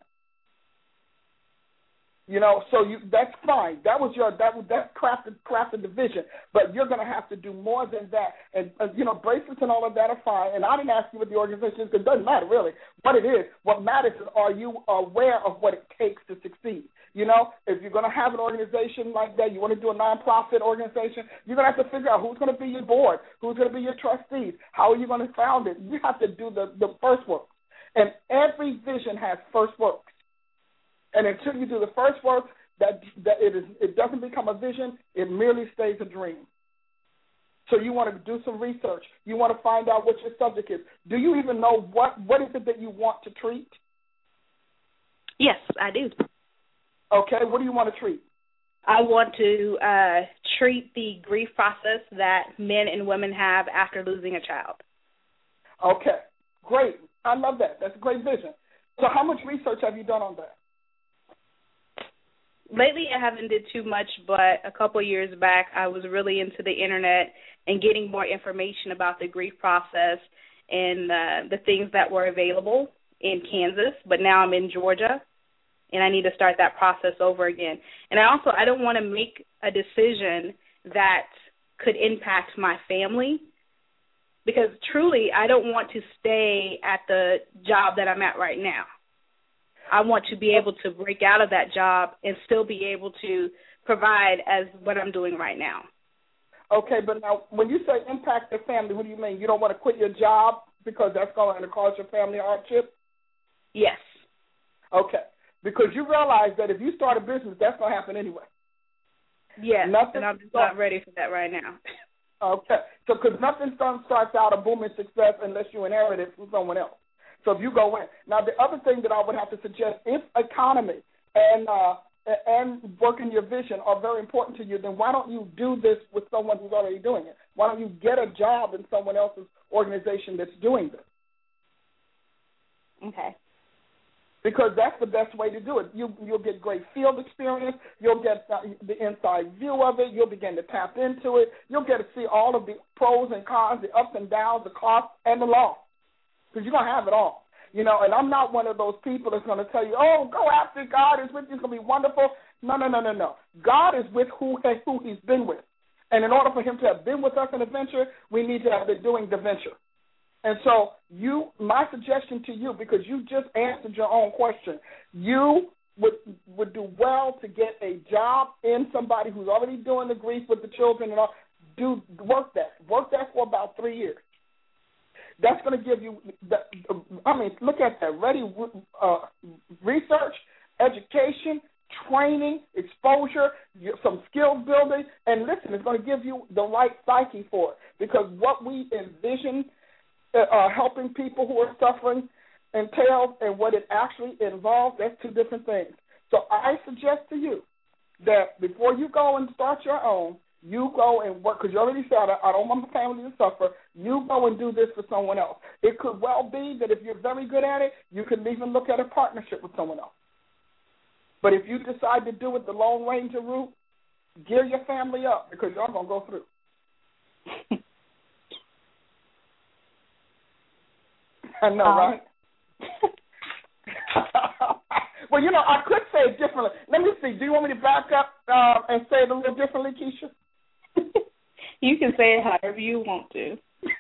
You know, so that's fine. That was that crafted the vision, but you're going to have to do more than that. And you know, bracelets and all of that are fine. And I didn't ask you what the organization is because it doesn't matter really what it is. What matters is, are you aware of what it takes to succeed? You know, if you're going to have an organization like that, you want to do a nonprofit organization, you're going to have to figure out who's going to be your board, who's going to be your trustees, how are you going to found it. You have to do the first work, and every vision has first works. And until you do the first work, it doesn't become a vision. It merely stays a dream. So you want to do some research. You want to find out what your subject is. Do you even know what is it that you want to treat? Yes, I do. Okay, what do you want to treat? I want to treat the grief process that men and women have after losing a child. Okay, great. I love that. That's a great vision. So how much research have you done on that? Lately, I haven't did too much, but a couple of years back, I was really into the internet and getting more information about the grief process and the things that were available in Kansas. But now I'm in Georgia, and I need to start that process over again. And I don't want to make a decision that could impact my family, because truly, I don't want to stay at the job that I'm at right now. I want to be able to break out of that job and still be able to provide as what I'm doing right now. Okay, but now when you say impact the family, what do you mean? You don't want to quit your job because that's going to cause your family hardship? Yes. Okay, because you realize that if you start a business, that's going to happen anyway. Yes, and I'm just not ready for that right now. Okay, so because nothing starts out a booming success unless you inherit it from someone else. So if you go in. Now, the other thing that I would have to suggest, if economy and working your vision are very important to you, then why don't you do this with someone who's already doing it? Why don't you get a job in someone else's organization that's doing this? Okay. Because that's the best way to do it. You'll get great field experience. You'll get the inside view of it. You'll begin to tap into it. You'll get to see all of the pros and cons, the ups and downs, the costs, and the loss. Because you're going to have it all, you know, and I'm not one of those people that's going to tell you, oh, go after God is with you, it's going to be wonderful. No. God is with who he's been with. And in order for him to have been with us in a venture, we need to have been doing the venture. And so my suggestion to you, because you just answered your own question, you would do well to get a job in somebody who's already doing the grief with the children and all. Work that for about 3 years. That's going to give you, look at that. Ready research, education, training, exposure, some skills building, and listen, it's going to give you the right psyche for it. Because what we envision helping people who are suffering entails and what it actually involves, that's two different things. So I suggest to you that before you go and start your own, you go and work, because you already said, I don't want my family to suffer. You go and do this for someone else. It could well be that if you're very good at it, you can even look at a partnership with someone else. But if you decide to do it the Lone Ranger route, gear your family up because y'all going to go through. I know, right? Well, you know, I could say it differently. Let me see. Do you want me to back up and say it a little differently, Keisha? You can say it however you want to.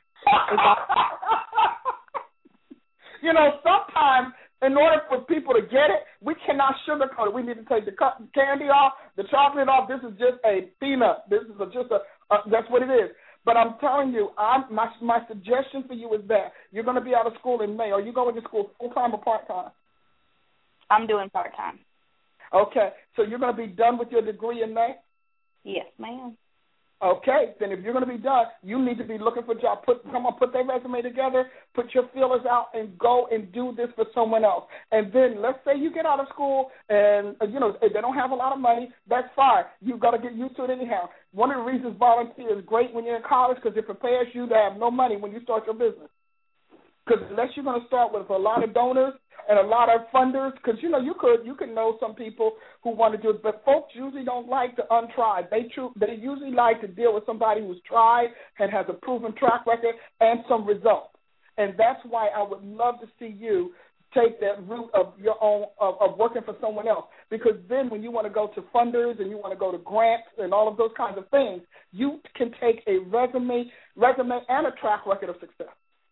You know, sometimes in order for people to get it, we cannot sugarcoat it. We need to take the candy off, the chocolate off. This is just a peanut. This is that's what it is. But I'm telling you, my suggestion for you is that you're going to be out of school in May. Are you going to school full-time or part-time? I'm doing part-time. Okay. So you're going to be done with your degree in May? Yes, ma'am. Okay. Then if you're going to be done, you need to be looking for a job. Come on, put their resume together, put your feelers out, and go and do this for someone else. And then let's say you get out of school and, you know, they don't have a lot of money. That's fine. You've got to get used to it anyhow. One of the reasons volunteer is great when you're in college because it prepares you to have no money when you start your business. Because unless you're going to start with a lot of donors and a lot of funders, because, you know, you can know some people who want to do it, but folks usually don't like the untried. They usually like to deal with somebody who's tried and has a proven track record and some results. And that's why I would love to see you take that route of your own, of working for someone else. Because then when you want to go to funders and you want to go to grants and all of those kinds of things, you can take a resume and a track record of success.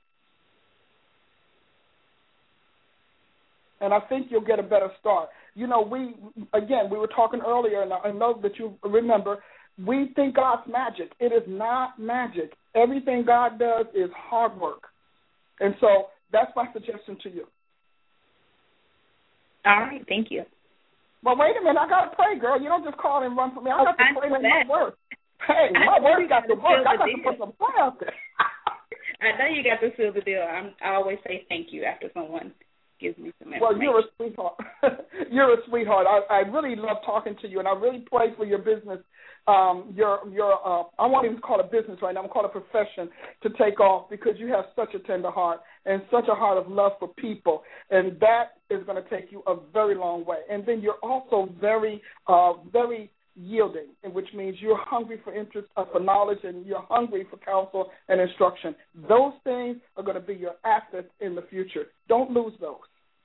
And I think you'll get a better start. You know, we were talking earlier, and I know that you remember, we think God's magic. It is not magic. Everything God does is hard work. And so that's my suggestion to you. All right, thank you. Well, wait a minute. I got to pray, girl. You don't just call and run for me. I got to pray with my word. Hey, my word got to work. I got to put some prayer out there. I know you got to seal the deal. I always say thank you after someone gives me some information. Well, you're a sweetheart. You're a sweetheart. I really love talking to you, and I really pray for your business. I won't even call it business right now. I'm going to call it profession to take off because you have such a tender heart and such a heart of love for people, and that is going to take you a very long way. And then you're also very, very yielding, which means you're hungry for interest, for knowledge, and you're hungry for counsel and instruction. Those things are going to be your assets in the future. Don't lose those.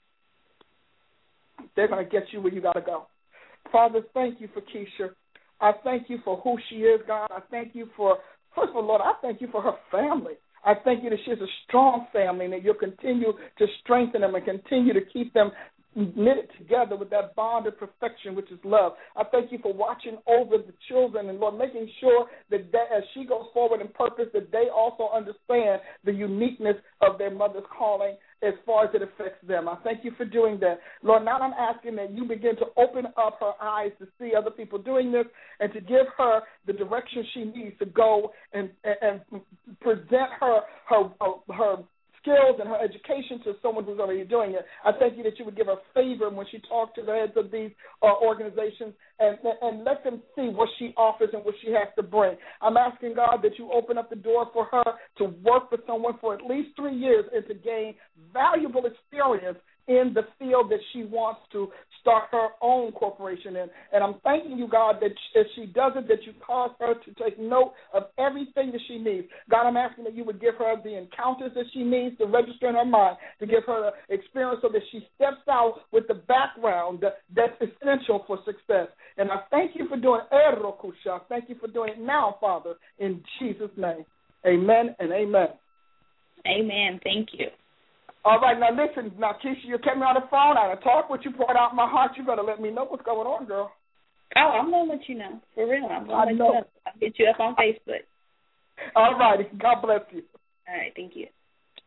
They're going to get you where you got to go. Father, thank you for Keisha. I thank you for who she is, God. I thank you for, first of all, Lord, I thank you for her family. I thank you that she has a strong family and that you'll continue to strengthen them and continue to keep them knitted together with that bond of perfection, which is love. I thank you for watching over the children and, Lord, making sure that as she goes forward in purpose, that they also understand the uniqueness of their mother's calling as far as it affects them. I thank you for doing that. Lord, now I'm asking that you begin to open up her eyes to see other people doing this and to give her the direction she needs to go and present her skills and her education to someone who's already doing it. I thank you that you would give her favor when she talks to the heads of these organizations and let them see what she offers and what she has to bring. I'm asking, God, that you open up the door for her to work with someone for at least 3 years and to gain valuable experience in the field that she wants to start her own corporation in. And I'm thanking you, God, that as she does it, that you cause her to take note of everything that she needs. God, I'm asking that you would give her the encounters that she needs to register in her mind, to give her the experience so that she steps out with the background that's essential for success. And I thank you for doing it. Thank you for doing it now, Father, in Jesus' name. Amen and amen. Amen. Thank you. All right, now listen, Keisha, you kept me on the phone. I talked what you poured out in my heart. You better let me know what's going on, girl. Oh, I'm going to let you know. For real, I'm going to let you know. I'll get you up on Facebook. All righty. God bless you. All right, thank you.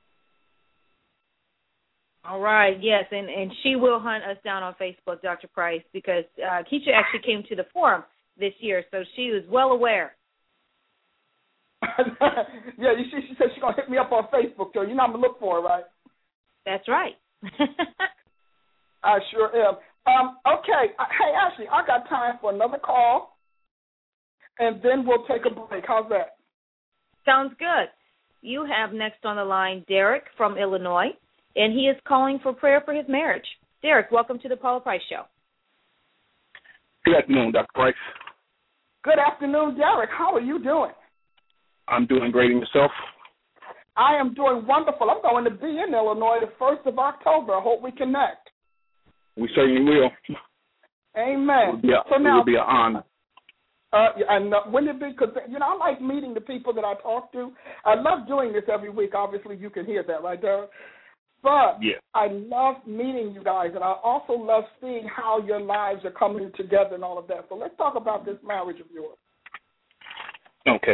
All right, yes, and she will hunt us down on Facebook, Dr. Price, because Keisha actually came to the forum this year, so she was well aware. Yeah, she said she's going to hit me up on Facebook, so you know I'm going to look for her, right? That's right. I sure am. Okay. Hey, Ashley, I got time for another call, and then we'll take a break. How's that? Sounds good. You have next on the line Derek from Illinois, and he is calling for prayer for his marriage. Derek, welcome to the Paula Price Show. Good afternoon, Dr. Price. Good afternoon, Derek. How are you doing? I'm doing great. And yourself? I am doing wonderful. I'm going to be in Illinois the 1st of October. I hope we connect. We certainly will. Amen. It will be an honor. And when it be, because, I like meeting the people that I talk to. I love doing this every week. Obviously, you can hear that, right, Derek? But I love meeting you guys, and I also love seeing how your lives are coming together and all of that. So let's talk about this marriage of yours. Okay.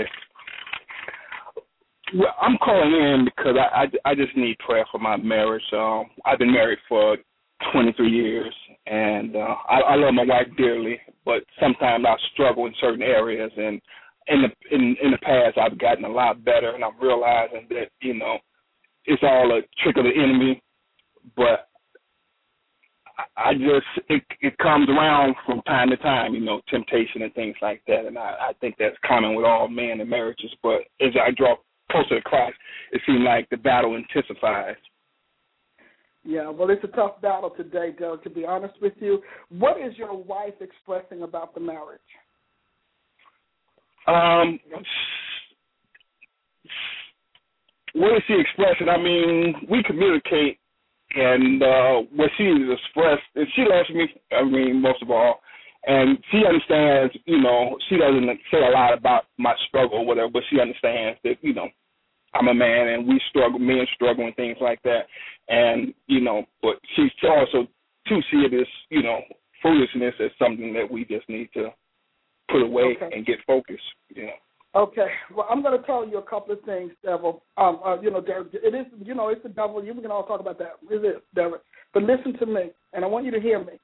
Well, I'm calling in because I just need prayer for my marriage. I've been married for 23 years, and I love my wife dearly, but sometimes I struggle in certain areas, and in the past I've gotten a lot better, and I'm realizing that, it's all a trick of the enemy, but I just, it comes around from time to time, temptation and things like that, and I think that's common with all men in marriages, but as I draw closer to Christ, it seems like the battle intensifies. Yeah, well, it's a tough battle today, Doug, to be honest with you. What is your wife expressing about the marriage? What is she expressing? I mean, we communicate, and what she is expressed, and she loves me, most of all, and she understands, she doesn't say a lot about my struggle or whatever, but she understands that, I'm a man, and men struggle and things like that, and, but she's also, to see it as, foolishness as something that we just need to put away and get focused, Okay, well, I'm going to tell you a couple of things, Devil. Derek, it is, it's the devil. We can all talk about that. It is, Derek. But listen to me, and I want you to hear me.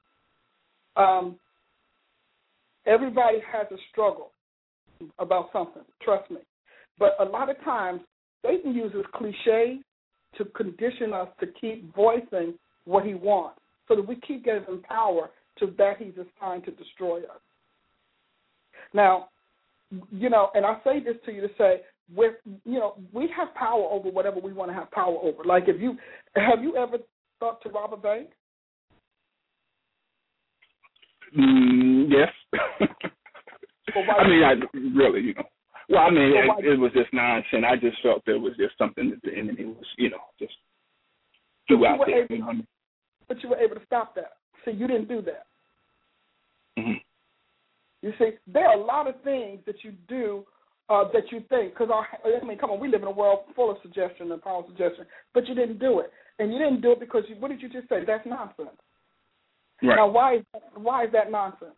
Everybody has a struggle about something, trust me. But a lot of times, Satan uses cliches to condition us to keep voicing what he wants, so that we keep giving power to that he's assigned to destroy us. Now, and I say this to you to say, we have power over whatever we want to have power over. Like, have you ever thought to rob a bank? Yes. Well, I mean, really, Well, I mean, it was just nonsense. I just felt there was just something that the enemy was, just threw out there. But you were able to stop that. See, you didn't do that. Mm-hmm. You see, there are a lot of things that you do that you think, because, come on, we live in a world full of suggestion and power suggestion, but you didn't do it. And you didn't do it because, what did you just say? That's nonsense. Right. Now, why is that nonsense?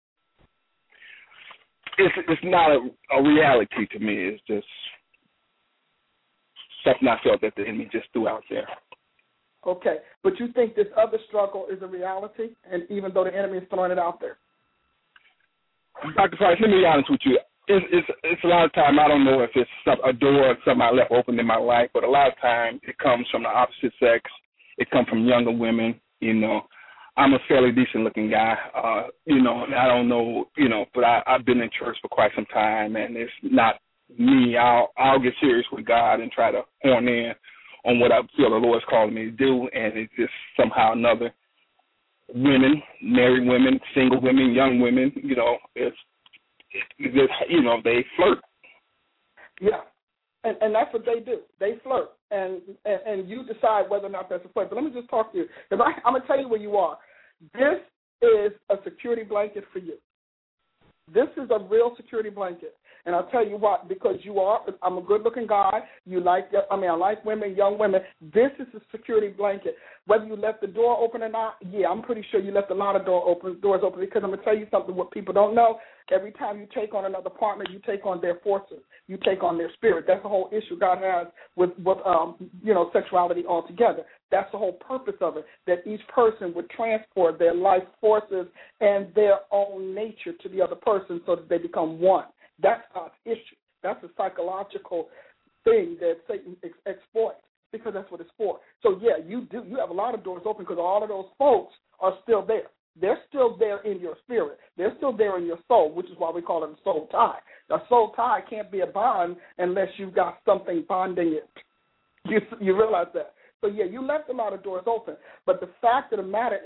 It's not a reality to me. It's just something I felt that the enemy just threw out there. Okay, but you think this other struggle is a reality, and even though the enemy is throwing it out there? Dr. Price, let me be honest with you. It's a lot of time, I don't know if it's a door or something I left open in my life, but a lot of times it comes from the opposite sex. It comes from younger women, I'm a fairly decent-looking guy, and I don't know, but I've been in church for quite some time, and it's not me. I'll get serious with God and try to hone in on what I feel the Lord's calling me to do, and it's just somehow or another. Women, married women, single women, young women, it's just, they flirt. Yeah, and that's what they do. They flirt, and you decide whether or not that's a flirt. But let me just talk to you, because I'm going to tell you where you are. This is a security blanket for you. This is a real security blanket. And I'll tell you what, because I'm a good-looking guy. I like women, young women. This is a security blanket. Whether you left the door open or not, I'm pretty sure you left a lot of doors open, because I'm going to tell you something what people don't know. Every time you take on another partner, you take on their forces. You take on their spirit. That's the whole issue God has with sexuality altogether. That's the whole purpose of it, that each person would transport their life forces and their own nature to the other person so that they become one. That's God's issue. That's a psychological thing that Satan exploits, because that's what it's for. So, you have a lot of doors open, because all of those folks are still there. They're still there in your spirit. They're still there in your soul, which is why we call it a soul tie. A soul tie can't be a bond unless you've got something bonding it. You realize that. So, you left a lot of doors open. But the fact of the matter is,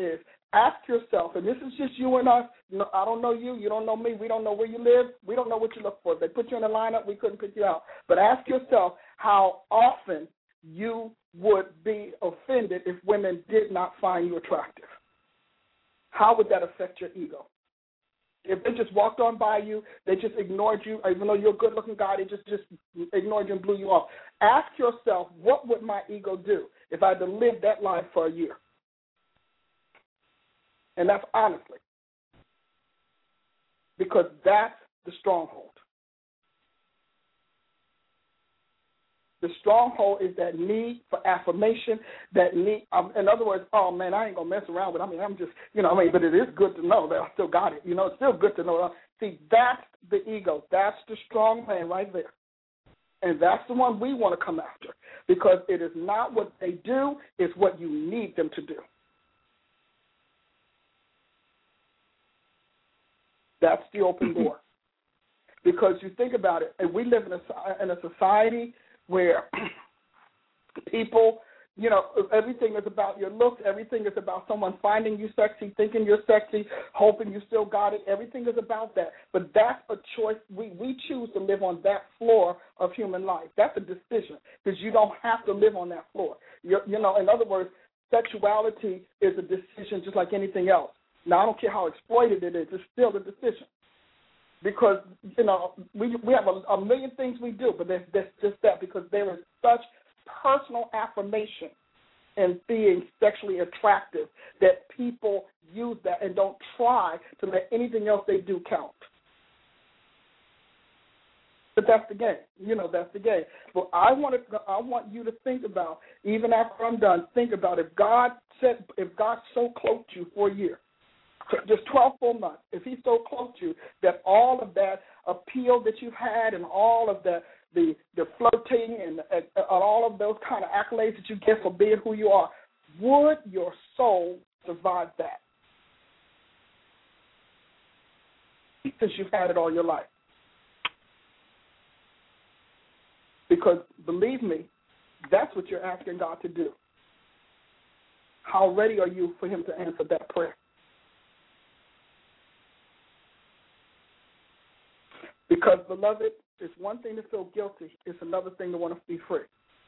ask yourself, and this is just you and us. I don't know you. You don't know me. We don't know where you live. We don't know what you look for. If they put you in a lineup, we couldn't pick you out. But ask yourself how often you would be offended if women did not find you attractive. How would that affect your ego? If they just walked on by you, they just ignored you, even though you're a good-looking guy, they just ignored you and blew you off. Ask yourself, what would my ego do if I had to live that life for a year? And that's honestly. Because that's the stronghold. The stronghold is that need for affirmation, that need, in other words, oh, man, I ain't going to mess around with it. I'm just, but it is good to know that I still got it. It's still good to know. See, that's the ego. That's the strong man right there. And that's the one we want to come after because it is not what they do, it's what you need them to do. That's the open door. Because you think about it, and we live in a society where people, everything is about your looks. Everything is about someone finding you sexy, thinking you're sexy, hoping you still got it. Everything is about that. But that's a choice. We choose to live on that floor of human life. That's a decision because you don't have to live on that floor. In other words, sexuality is a decision just like anything else. Now, I don't care how exploited it is. It's still a decision. Because, we have a million things we do, but there's just that because there is such personal affirmation in being sexually attractive that people use that and don't try to let anything else they do count. But that's the game. That's the game. But I want you to think about, even after I'm done, think about if God so cloaked you for a year, just 12 full months, if he's so close to you that all of that appeal that you've had and all of the flirting and all of those kind of accolades that you get for being who you are, would your soul survive that? Since you've had it all your life. Because believe me, that's what you're asking God to do. How ready are you for him to answer that prayer? Because, beloved, it's one thing to feel guilty. It's another thing to want to be free.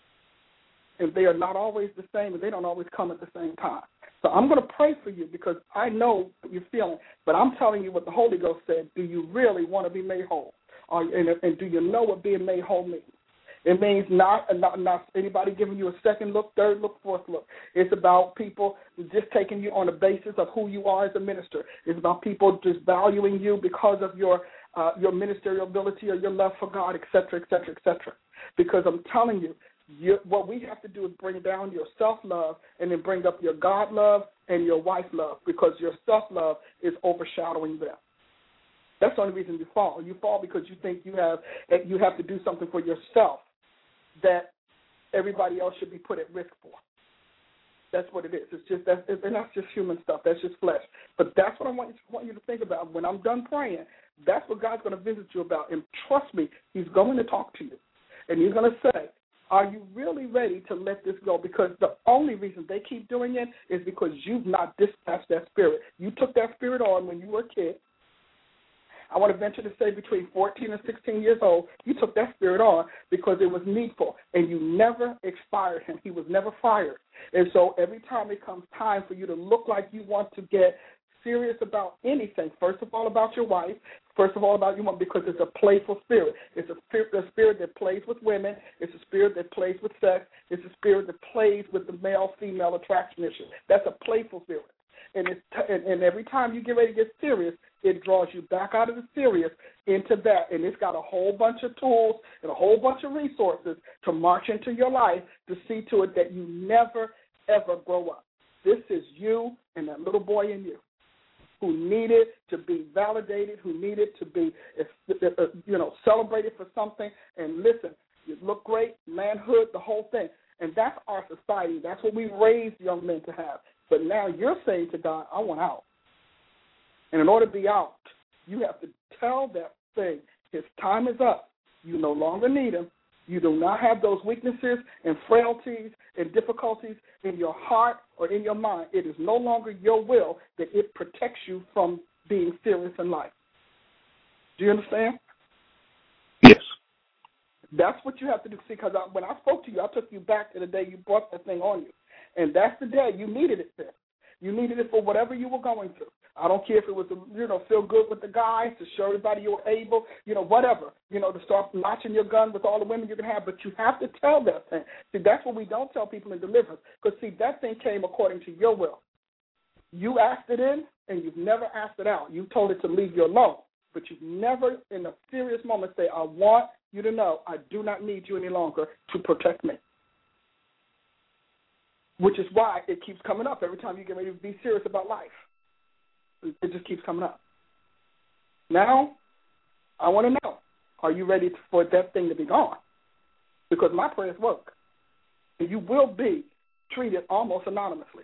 And they are not always the same, and they don't always come at the same time. So I'm going to pray for you because I know what you're feeling, but I'm telling you what the Holy Ghost said. Do you really want to be made whole? And do you know what being made whole means? It means not anybody giving you a second look, third look, fourth look. It's about people just taking you on the basis of who you are as a minister. It's about people just valuing you because of your ministerial ability or your love for God, et cetera, et cetera, et cetera. Because I'm telling you, what we have to do is bring down your self-love and then bring up your God love and your wife love because your self-love is overshadowing them. That's the only reason you fall. You fall because you think you have to do something for yourself that everybody else should be put at risk for. That's what it is. And that's just human stuff. That's just flesh. But that's what I want you to think about. When I'm done praying, that's what God's going to visit you about. And trust me, he's going to talk to you. And he's going to say, are you really ready to let this go? Because the only reason they keep doing it is because you've not dispatched that spirit. You took that spirit on when you were a kid. I want to venture to say between 14 and 16 years old, you took that spirit on because it was needful, and you never expired him. He was never fired. And so every time it comes time for you to look like you want to get serious about anything, first of all about your wife, first of all about your mom, because it's a playful spirit. It's a spirit that plays with women. It's a spirit that plays with sex. It's a spirit that plays with the male-female attraction issue. That's a playful spirit. And every time you get ready to get serious, it draws you back out of the serious into that. And it's got a whole bunch of tools and a whole bunch of resources to march into your life to see to it that you never, ever grow up. This is you and that little boy in you who needed to be validated, who needed to be, celebrated for something. And listen, you look great, manhood, the whole thing. And that's our society. That's what we raised young men to have. But now you're saying to God, I want out. And in order to be out, you have to tell that thing, his time is up. You no longer need him. You do not have those weaknesses and frailties and difficulties in your heart or in your mind. It is no longer your will that it protects you from being serious in life. Do you understand? Yes. That's what you have to do. See, because when I spoke to you, I took you back to the day you brought that thing on you. And that's the day you needed it there. You needed it for whatever you were going through. I don't care if it was to, feel good with the guys, to show everybody you were able, whatever, to start notching your gun with all the women you can have. But you have to tell that thing. See, that's what we don't tell people in deliverance. Because, see, that thing came according to your will. You asked it in, and you've never asked it out. You told it to leave you alone. But you've never, in a serious moment, say, I want you to know I do not need you any longer to protect me. Which is why it keeps coming up every time you get ready to be serious about life. It just keeps coming up. Now, I want to know, are you ready for that thing to be gone? Because my prayers work. And you will be treated almost anonymously.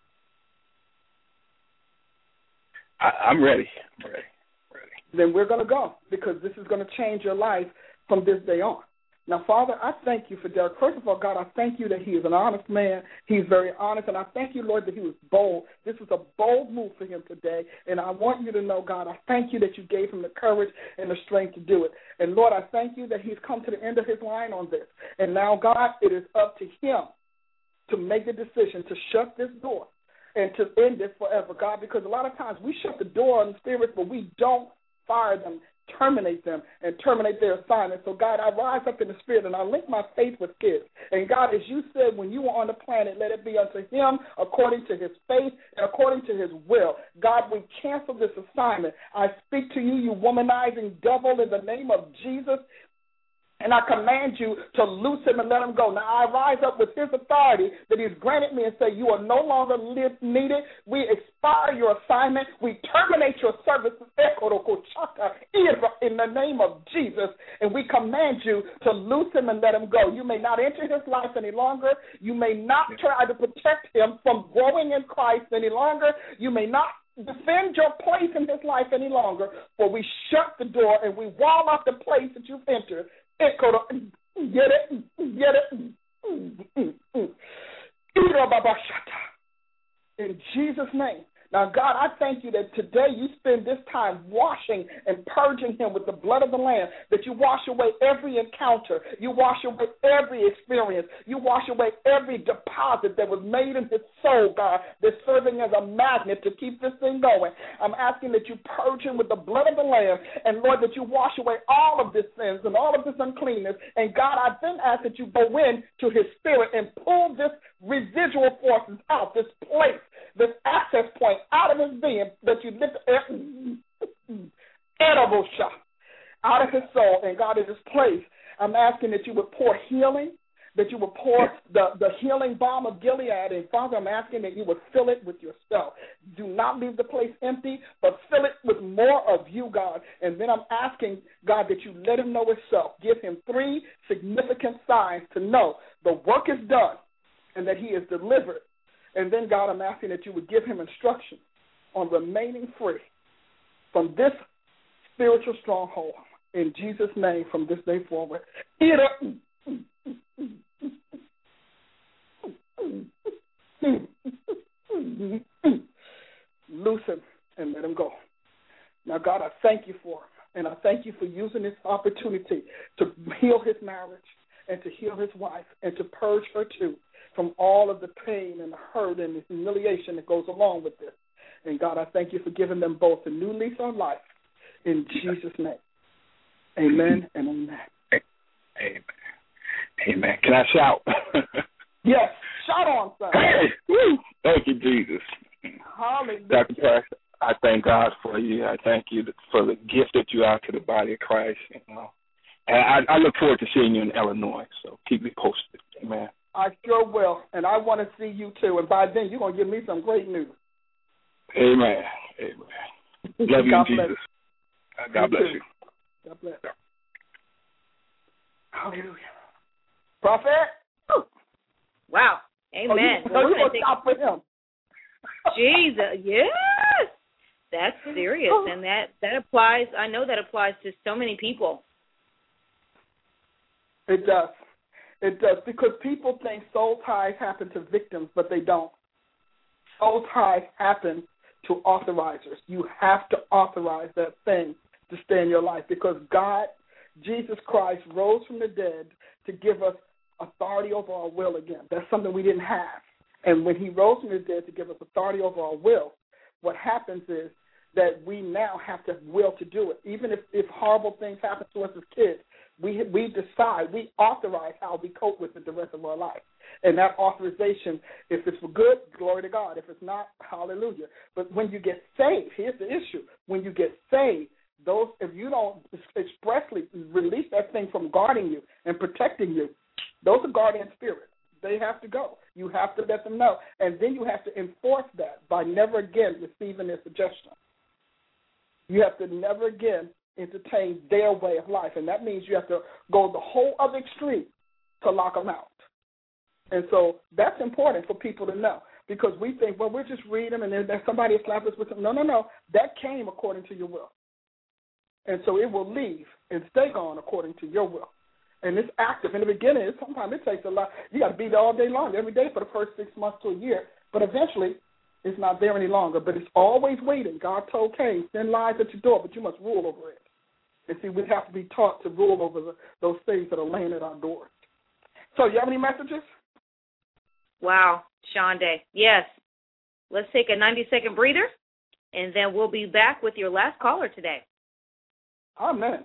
I'm ready. I'm ready. Then we're going to go, because this is going to change your life from this day on. Now, Father, I thank you for Derek. First of all, God, I thank you that he is an honest man. He's very honest, and I thank you, Lord, that he was bold. This was a bold move for him today, and I want you to know, God, I thank you that you gave him the courage and the strength to do it. And, Lord, I thank you that he's come to the end of his line on this. And now, God, it is up to him to make the decision to shut this door and to end this forever, God, because a lot of times we shut the door on the spirits, but we don't fire them, terminate them, and terminate their assignment. So, God, I rise up in the spirit, and I link my faith with kids. And, God, as you said, when you were on the planet, let it be unto him according to his faith and according to his will. God, we cancel this assignment. I speak to you, you womanizing devil, in the name of Jesus. And I command you to loose him and let him go. Now, I rise up with his authority that he's granted me and say, you are no longer needed. We expire your assignment. We terminate your service in the name of Jesus. And we command you to loose him and let him go. You may not enter his life any longer. You may not try to protect him from growing in Christ any longer. You may not defend your place in his life any longer. For we shut the door and we wall off the place that you've entered. Get it. In Jesus' name. Now, God, I thank you that today you spend this time washing and purging him with the blood of the Lamb, that you wash away every encounter, you wash away every experience, you wash away every deposit that was made in his soul, God, that's serving as a magnet to keep this thing going. I'm asking that you purge him with the blood of the Lamb, and, Lord, that you wash away all of this sins and all of this uncleanness. And, God, I then ask that you go in to his spirit and pull this residual forces out, this place, this access point out of his being, that you lift edible shot out of his soul. And God, in this place, I'm asking that you would pour healing, that you would pour the healing balm of Gilead. And Father, I'm asking that you would fill it with yourself. Do not leave the place empty, but fill it with more of you, God. And then I'm asking, God, that you let him know himself. Give him 3 significant signs to know the work is done and that he is delivered. And then, God, I'm asking that you would give him instruction on remaining free from this spiritual stronghold. In Jesus' name, from this day forward. Loose him and let him go. Now, God, I thank you for him. And I thank you for using this opportunity to heal his marriage and to heal his wife and to purge her too from all of the pain and the hurt and the humiliation that goes along with this. And, God, I thank you for giving them both a new lease on life. In Jesus' name. Amen and amen. Amen. Amen. Can I shout? Yes. Shout on, son. Thank you, Jesus. Hallelujah. Dr. Price, I thank God for you. I thank you for the gift that you are to the body of Christ. And I look forward to seeing you in Illinois. So keep me posted. Amen. I sure will, and I want to see you too. And by then, you're going to give me some great news. Amen. Amen. Love you, Jesus. God bless you. God bless. Hallelujah. Prophet? Wow. Amen. You're going to stop with him. Jesus, yes. That's serious, and that applies. I know that applies to so many people. It does. It does, because people think soul ties happen to victims, but they don't. Soul ties happen to authorizers. You have to authorize that thing to stay in your life, because God, Jesus Christ, rose from the dead to give us authority over our will again. That's something we didn't have. And when he rose from the dead to give us authority over our will, what happens is that we now have to will to do it. Even if horrible things happen to us as kids, we decide, we authorize how we cope with it the rest of our life. And that authorization, if it's for good, glory to God. If it's not, hallelujah. But when you get saved, here's the issue. When you get saved, if you don't expressly release that thing from guarding you and protecting you, those are guardian spirits. They have to go. You have to let them know. And then you have to enforce that by never again receiving their suggestion. You have to never again entertain their way of life. And that means you have to go the whole other extreme to lock them out. And so that's important for people to know, because we think, well, we'll just read them and then somebody will slap us with them. No. That came according to your will. And so it will leave and stay gone according to your will. And it's active. In the beginning, sometimes it takes a lot. You got to be there all day long, every day for the first 6 months to a year. But eventually, it's not there any longer. But it's always waiting. God told Cain, send lies at your door, but you must rule over it. And see, we have to be taught to rule over those things that are laying at our doors. So, you have any messages? Wow, Shonda. Yes. Let's take a 90-second breather, and then we'll be back with your last caller today. Amen.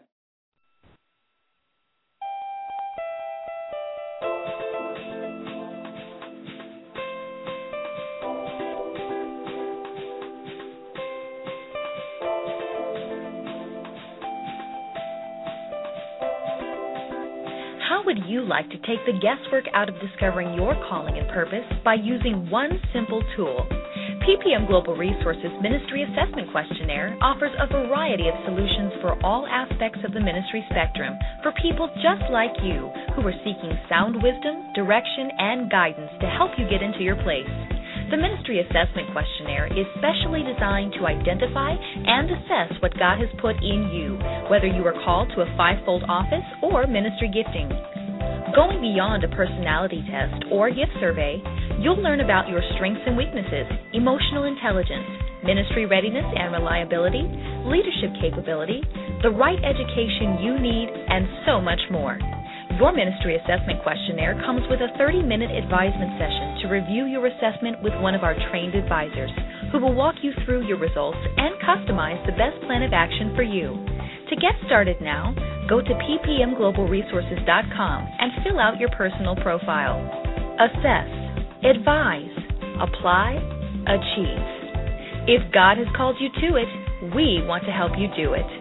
How would you like to take the guesswork out of discovering your calling and purpose by using one simple tool? PPM Global Resources Ministry Assessment Questionnaire offers a variety of solutions for all aspects of the ministry spectrum for people just like you who are seeking sound wisdom, direction, and guidance to help you get into your place. The Ministry Assessment Questionnaire is specially designed to identify and assess what God has put in you, whether you are called to a fivefold office or ministry gifting. Going beyond a personality test or gift survey, you'll learn about your strengths and weaknesses, emotional intelligence, ministry readiness and reliability, leadership capability, the right education you need, and so much more. Your Ministry Assessment Questionnaire comes with a 30-minute advisement session to review your assessment with one of our trained advisors, who will walk you through your results and customize the best plan of action for you. To get started now, go to ppmglobalresources.com and fill out your personal profile. Assess, advise, apply, achieve. If God has called you to it, we want to help you do it.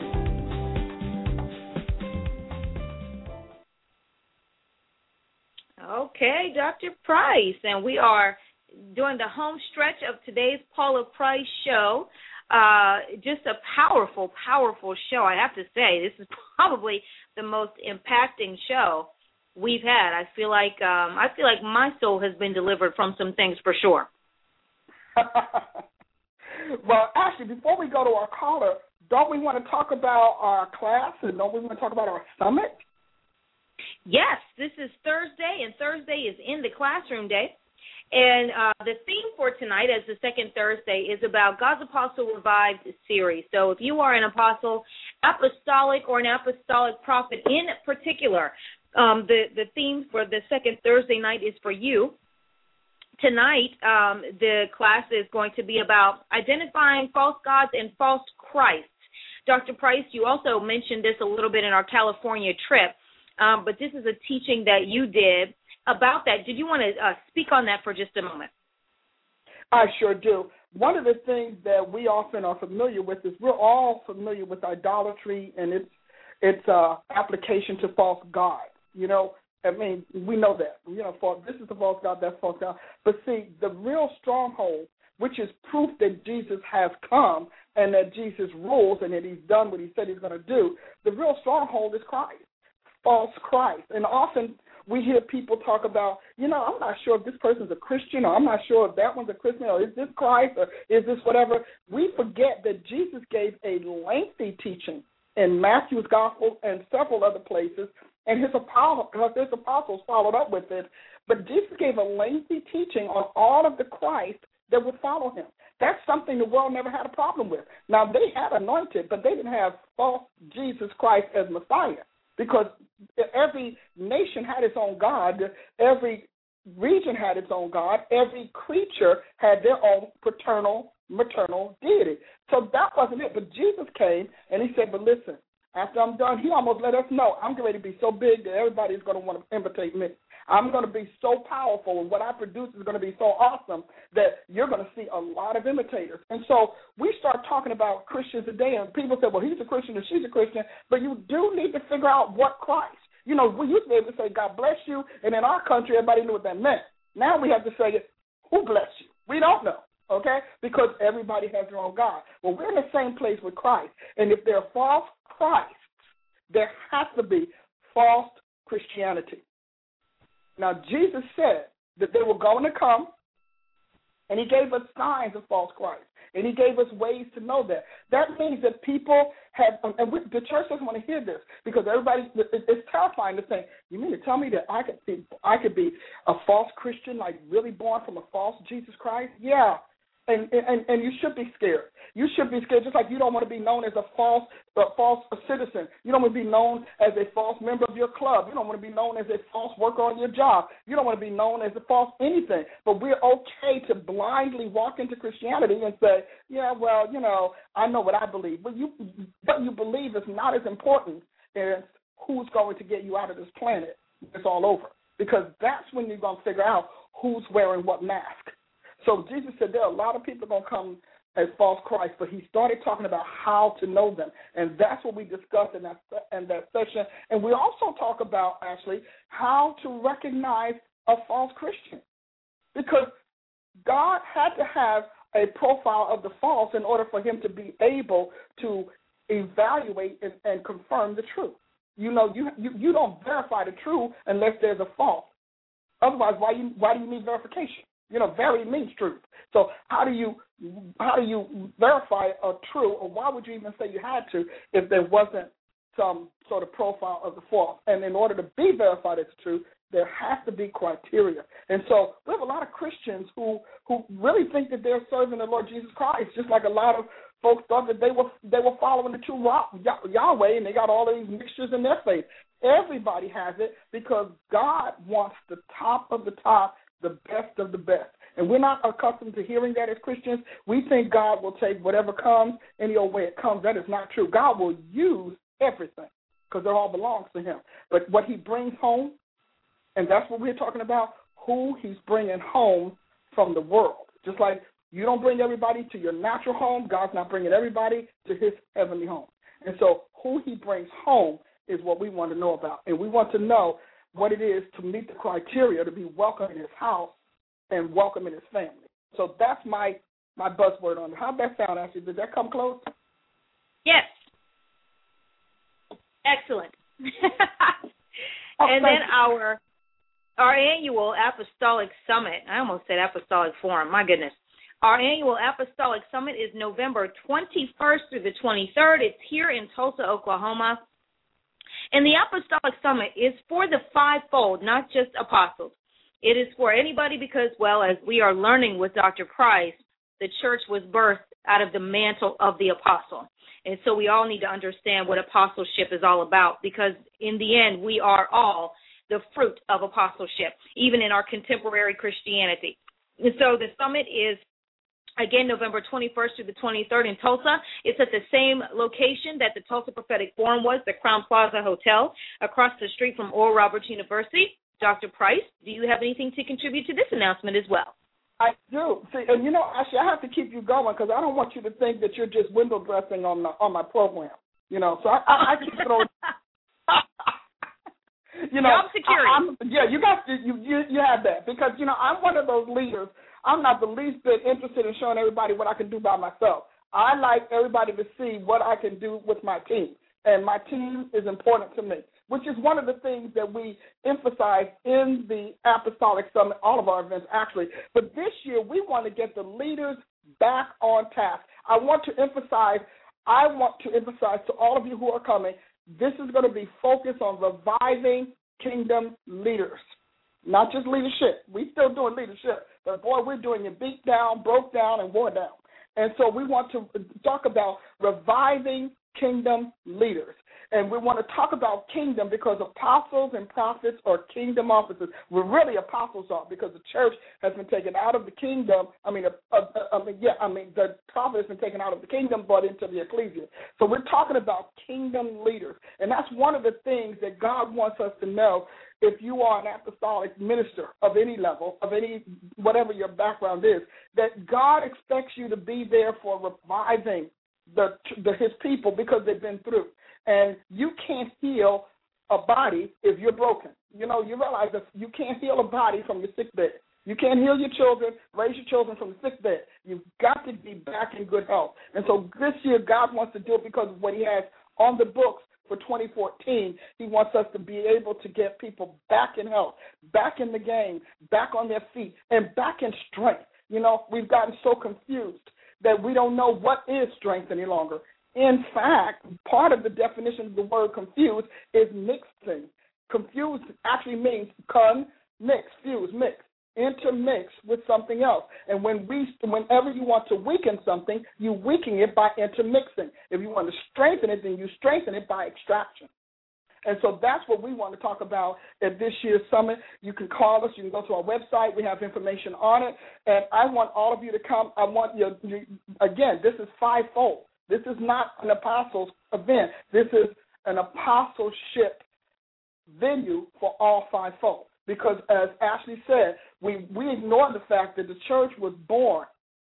Okay, Dr. Price, and we are doing the home stretch of today's Paula Price Show. Just a powerful, powerful show, I have to say. This is probably the most impacting show we've had. I feel like my soul has been delivered from some things for sure. Well, actually, before we go to our caller, don't we want to talk about our class, and don't we want to talk about our summit? Yes, this is Thursday, and Thursday is in the classroom day. And the theme for tonight, as the second Thursday, is about God's Apostle Revived series. So if you are an apostle, apostolic, or an apostolic prophet in particular, the theme for the second Thursday night is for you. Tonight, the class is going to be about identifying false gods and false Christs. Dr. Price, you also mentioned this a little bit in our California trip, but this is a teaching that you did about that. Did you want to speak on that for just a moment? I sure do. One of the things that we often are familiar with is we're all familiar with idolatry and its application to false God. You know, I mean, we know that. You know, this is the false God, that's false God. But see, the real stronghold, which is proof that Jesus has come and that Jesus rules and that he's done what he said he's going to do, the real stronghold is Christ, false Christ. And often we hear people talk about, you know, I'm not sure if this person's a Christian, or I'm not sure if that one's a Christian, or is this Christ, or is this whatever. We forget that Jesus gave a lengthy teaching in Matthew's gospel and several other places, and his apostles followed up with it. But Jesus gave a lengthy teaching on all of the Christ that would follow him. That's something the world never had a problem with. Now, they had anointed, but they didn't have false Jesus Christ as Messiah, because every nation had its own God, every region had its own God, every creature had their own paternal, maternal deity. So that wasn't it. But Jesus came and he said, but listen, after I'm done, he almost let us know, I'm getting ready to be so big that everybody's going to want to imitate me. I'm going to be so powerful, and what I produce is going to be so awesome that you're going to see a lot of imitators. And so we start talking about Christians today, and people say, well, he's a Christian and she's a Christian, but you do need to figure out what Christ. You know, we used to be able to say, God bless you, and in our country, everybody knew what that meant. Now we have to say, who blessed you? We don't know, okay, because everybody has their own God. Well, we're in the same place with Christ, and if there are false Christs, there has to be false Christianity. Now, Jesus said that they were going to come, and he gave us signs of false Christ, and he gave us ways to know that. That means that people have, and the church doesn't want to hear this, because everybody, it's terrifying to think, you mean to tell me that I could be a false Christian, like really born from a false Jesus Christ? Yeah. And you should be scared. You should be scared, just like you don't want to be known as a false citizen. You don't want to be known as a false member of your club. You don't want to be known as a false worker on your job. You don't want to be known as a false anything. But we're okay to blindly walk into Christianity and say, yeah, well, you know, I know what I believe. But what you believe is not as important as who's going to get you out of this planet. It's all over. Because that's when you're going to figure out who's wearing what mask. So Jesus said there are a lot of people going to come as false Christ, but he started talking about how to know them, and that's what we discussed in that session. And we also talk about, actually, how to recognize a false Christian, because God had to have a profile of the false in order for him to be able to evaluate and confirm the truth. You know, you don't verify the truth unless there's a false. Otherwise, why do you need verification? You know, very means truth. So how do you verify a true, or why would you even say you had to if there wasn't some sort of profile of the false? And in order to be verified as true, there has to be criteria. And so we have a lot of Christians who really think that they're serving the Lord Jesus Christ, just like a lot of folks thought that they were following the true Yahweh, and they got all of these mixtures in their faith. Everybody has it because God wants the top of the top, the best of the best. And we're not accustomed to hearing that as Christians. We think God will take whatever comes any old way it comes. That is not true. God will use everything because it all belongs to him. But what he brings home, and that's what we're talking about, who he's bringing home from the world. Just like you don't bring everybody to your natural home, God's not bringing everybody to his heavenly home. And so who he brings home is what we want to know about. And we want to know what it is to meet the criteria to be welcome in his house and welcome in his family. So that's my buzzword on it. How'd that sound, Ashley? Did that come close? Yes. Excellent. And then our annual Apostolic Summit, I almost said Apostolic Forum, my goodness. Our annual Apostolic Summit is November 21st through the 23rd. It's here in Tulsa, Oklahoma. And the Apostolic Summit is for the fivefold, not just apostles. It is for anybody because, well, as we are learning with Dr. Price, the church was birthed out of the mantle of the apostle. And so we all need to understand what apostleship is all about, because in the end, we are all the fruit of apostleship, even in our contemporary Christianity. And so the summit is, again, November 21st through the 23rd in Tulsa. It's at the same location that the Tulsa Prophetic Forum was, the Crown Plaza Hotel, across the street from Oral Roberts University. Dr. Price, do you have anything to contribute to this announcement as well? I do. See, and you know, actually, I have to keep you going because I don't want you to think that you're just window dressing on my program. You know, so I keep it on. You know, job security. You have that because you know I'm one of those leaders. I'm not the least bit interested in showing everybody what I can do by myself. I like everybody to see what I can do with my team, and my team is important to me, which is one of the things that we emphasize in the Apostolic Summit, all of our events actually. But this year we want to get the leaders back on task. I want to emphasize I want to emphasize to all of you who are coming, this is going to be focused on reviving kingdom leaders, not just leadership. We're still doing leadership, but, boy, we're doing it beat down, broke down, and wore down. And so we want to talk about reviving kingdom leaders. And we want to talk about kingdom because apostles and prophets are kingdom officers. We're really apostles are because the church has been taken out of the kingdom. The prophet has been taken out of the kingdom, but into the ecclesia. So we're talking about kingdom leaders. And that's one of the things that God wants us to know. If you are an apostolic minister of any level, of any, whatever your background is, that God expects you to be there for reviving his people because they've been through. And you can't heal a body if you're broken. You realize that you can't heal a body from your sick bed. You can't heal your children, raise your children from the sick bed. You've got to be back in good health. And so this year God wants to do it because of what he has on the books for 2014. He wants us to be able to get people back in health, back in the game, back on their feet, and back in strength. We've gotten so confused that we don't know what is strength any longer. In fact, part of the definition of the word confused is mixing. Confused actually means mix, intermix with something else. And whenever you want to weaken something, you weaken it by intermixing. If you want to strengthen it, then you strengthen it by extraction. And so that's what we want to talk about at this year's summit. You can call us. You can go to our website. We have information on it. And I want all of you to come. I want you again, this is fivefold. This is not an apostles event. This is an apostleship venue for all fivefold. Because as Ashley said, we ignore the fact that the church was born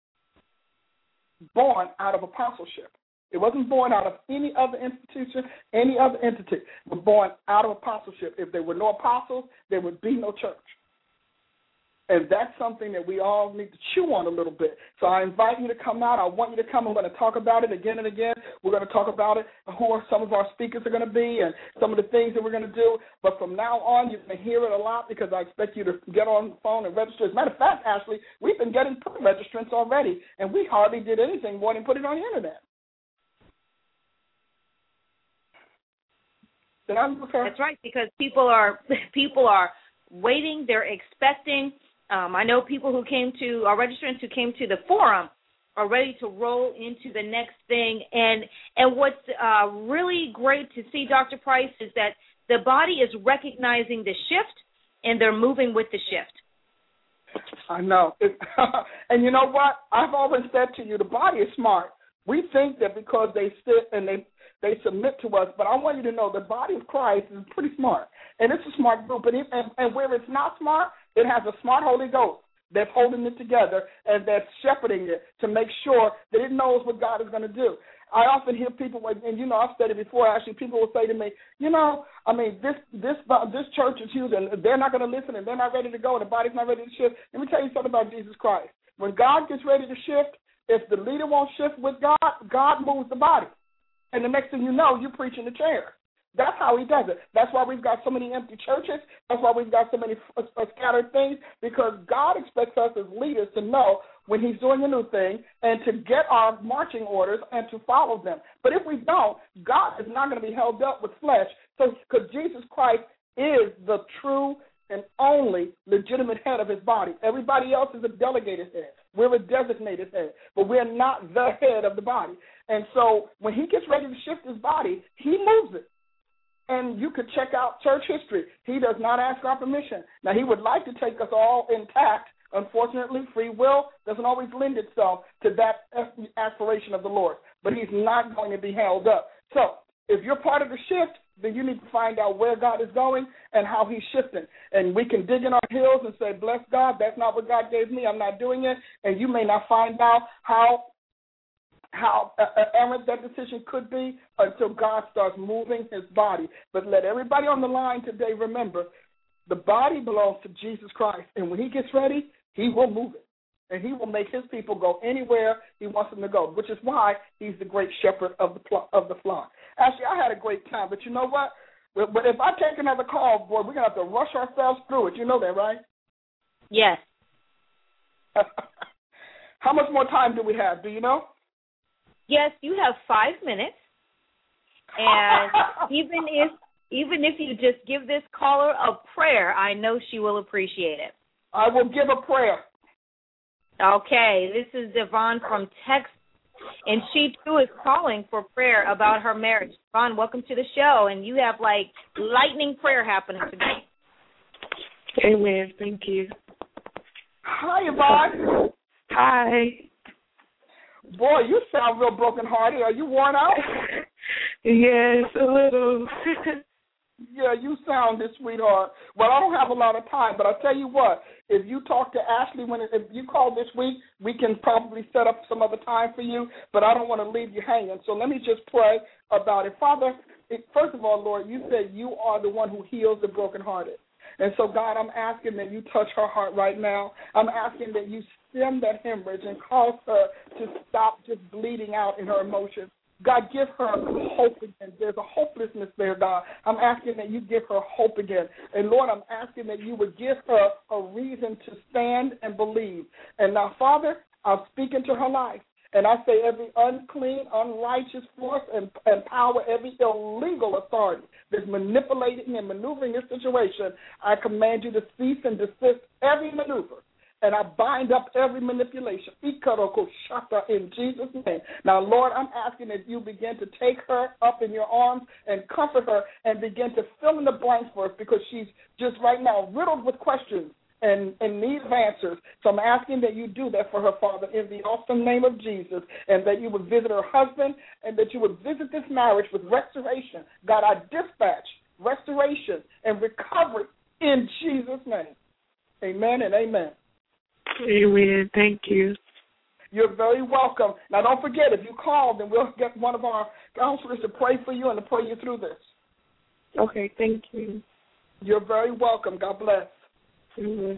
out of apostleship. It wasn't born out of any other institution, any other entity. It was born out of apostleship. If there were no apostles, there would be no church. And that's something that we all need to chew on a little bit. So I invite you to come out. I want you to come. I'm going to talk about it again and again. We're going to talk about it, who some of our speakers are going to be and some of the things that we're going to do. But from now on, you're going to hear it a lot because I expect you to get on the phone and register. As a matter of fact, Ashley, we've been getting pre-registrants already, and we hardly did anything more than put it on the Internet. That's right, because people are waiting. They're expecting. I know people who came to our registrants who came to the forum are ready to roll into the next thing. And what's really great to see, Dr. Price, is that the body is recognizing the shift and they're moving with the shift. I know. And you know what? I've always said to you, the body is smart. We think that because they sit and they submit to us, but I want you to know the body of Christ is pretty smart. And it's a smart group. And where it's not smart, it has a smart Holy Ghost that's holding it together and that's shepherding it to make sure that it knows what God is going to do. I often hear people, and I've said it before, actually, people will say to me, this church is huge and they're not going to listen and they're not ready to go and the body's not ready to shift. Let me tell you something about Jesus Christ. When God gets ready to shift, if the leader won't shift with God, God moves the body. And the next thing you know, you're preaching the chair. That's how he does it. That's why we've got so many empty churches. That's why we've got so many scattered things, because God expects us as leaders to know when he's doing a new thing and to get our marching orders and to follow them. But if we don't, God is not going to be held up with flesh. So, because Jesus Christ is the true and only legitimate head of his body. Everybody else is a delegated head. We're a designated head, but we're not the head of the body. And so when he gets ready to shift his body, he moves it. And you could check out church history. He does not ask our permission. Now, he would like to take us all intact. Unfortunately, free will doesn't always lend itself to that aspiration of the Lord. But he's not going to be held up. So if you're part of the shift, then you need to find out where God is going and how he's shifting. And we can dig in our heels and say, bless God, that's not what God gave me. I'm not doing it. And you may not find out how errant that decision could be until God starts moving his body. But let everybody on the line today remember, the body belongs to Jesus Christ. And when he gets ready, he will move it. And he will make his people go anywhere he wants them to go, which is why he's the great shepherd of the flock. Actually, I had a great time, but you know what? But if I take another call, boy, we're going to have to rush ourselves through it. You know that, right? Yes. How much more time do we have? Do you know? Yes, you have 5 minutes. And even if you just give this caller a prayer, I know she will appreciate it. I will give a prayer. Okay, this is Devon from Texas, and she too is calling for prayer about her marriage. Devon, welcome to the show, and you have like lightning prayer happening today. Amen. Thank you. Hi, Yvonne. Hi. Boy, you sound real brokenhearted. Are you worn out? Yes, a little. Yeah, you sound it, sweetheart. Well, I don't have a lot of time, but I'll tell you what. If you talk to Ashley, if you call this week, we can probably set up some other time for you, but I don't want to leave you hanging. So let me just pray about it. Father, first of all, Lord, you said you are the one who heals the brokenhearted. And so, God, I'm asking that you touch her heart right now. I'm asking that you stem that hemorrhage and cause her to stop just bleeding out in her emotions. God, give her hope again. There's a hopelessness there, God. I'm asking that you give her hope again. And, Lord, I'm asking that you would give her a reason to stand and believe. And now, Father, I'll speak into her life. And I say every unclean, unrighteous force and power, every illegal authority that's manipulating and maneuvering this situation, I command you to cease and desist every maneuver. And I bind up every manipulation. In Jesus' name. Now, Lord, I'm asking that you begin to take her up in your arms and comfort her and begin to fill in the blanks for us, because she's just right now riddled with questions and need of answers. So I'm asking that you do that for her, Father, in the awesome name of Jesus, and that you would visit her husband and that you would visit this marriage with restoration. God, I dispatch restoration and recovery in Jesus' name. Amen and amen. Amen. Thank you. You're very welcome. Now, don't forget, if you call, then we'll get one of our counselors to pray for you and to pray you through this. Okay, thank you. You're very welcome. God bless. Mm-hmm.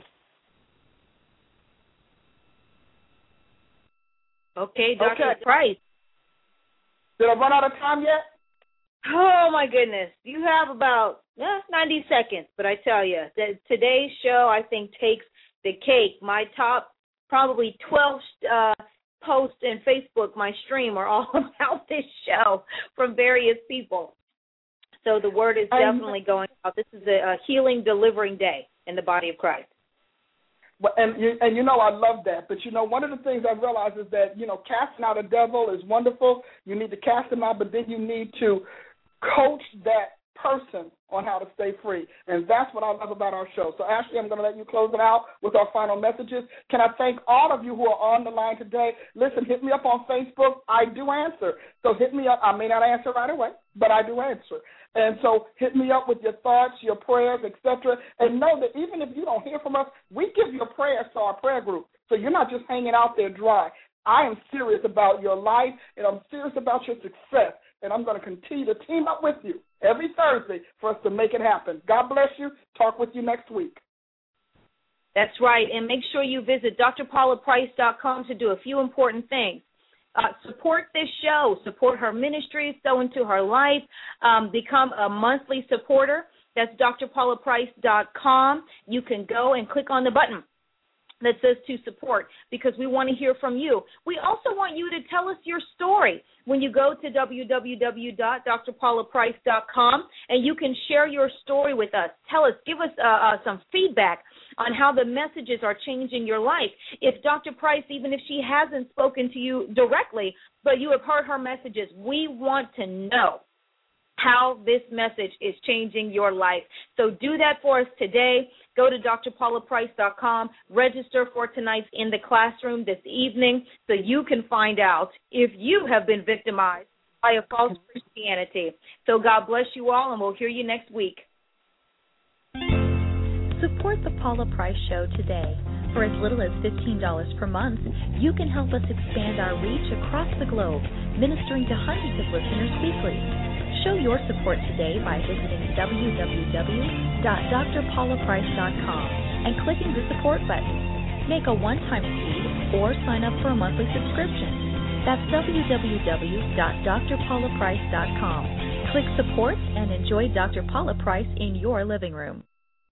Okay, Dr. Price. Did I run out of time yet? Oh, my goodness. You have about 90 seconds, but I tell you, that today's show, I think, takes the cake. My top probably 12 posts in Facebook, my stream, are all about this show from various people. So the word is definitely going out. This is a healing, delivering day in the body of Christ. And you know, I love that. But, you know, one of the things I realize is that, you know, casting out a devil is wonderful. You need to cast him out, but then you need to coach that person on how to stay free. And that's what I love about our show. So, Ashley, I'm going to let you close it out with our final messages. Can I thank all of you who are on the line today? Listen, hit me up on Facebook. I do answer. So hit me up. I may not answer right away, but I do answer. And so hit me up with your thoughts, your prayers, etc. And know that even if you don't hear from us, we give your prayers to our prayer group. So you're not just hanging out there dry. I am serious about your life, and I'm serious about your success. And I'm going to continue to team up with you every Thursday for us to make it happen. God bless you. Talk with you next week. That's right. And make sure you visit drpaulaprice.com to do a few important things. Support this show. Support her ministry. Sow into her life. Become a monthly supporter. That's drpaulaprice.com. You can go and click on the button that says to support, because we want to hear from you. We also want you to tell us your story when you go to www.drpaulaprice.com, and you can share your story with us. Tell us, give us some feedback on how the messages are changing your life. If Dr. Price, even if she hasn't spoken to you directly, but you have heard her messages, we want to know how this message is changing your life. So do that for us today. Go to drpaulaprice.com, register for tonight's In the Classroom this evening so you can find out if you have been victimized by a false Christianity. So God bless you all, and we'll hear you next week. Support the Paula Price Show today. For as little as $15 per month, you can help us expand our reach across the globe, ministering to hundreds of listeners weekly. Show your support today by visiting www.drpaulaprice.com and clicking the support button. Make a one-time seed or sign up for a monthly subscription. That's www.drpaulaprice.com. Click support and enjoy Dr. Paula Price in your living room.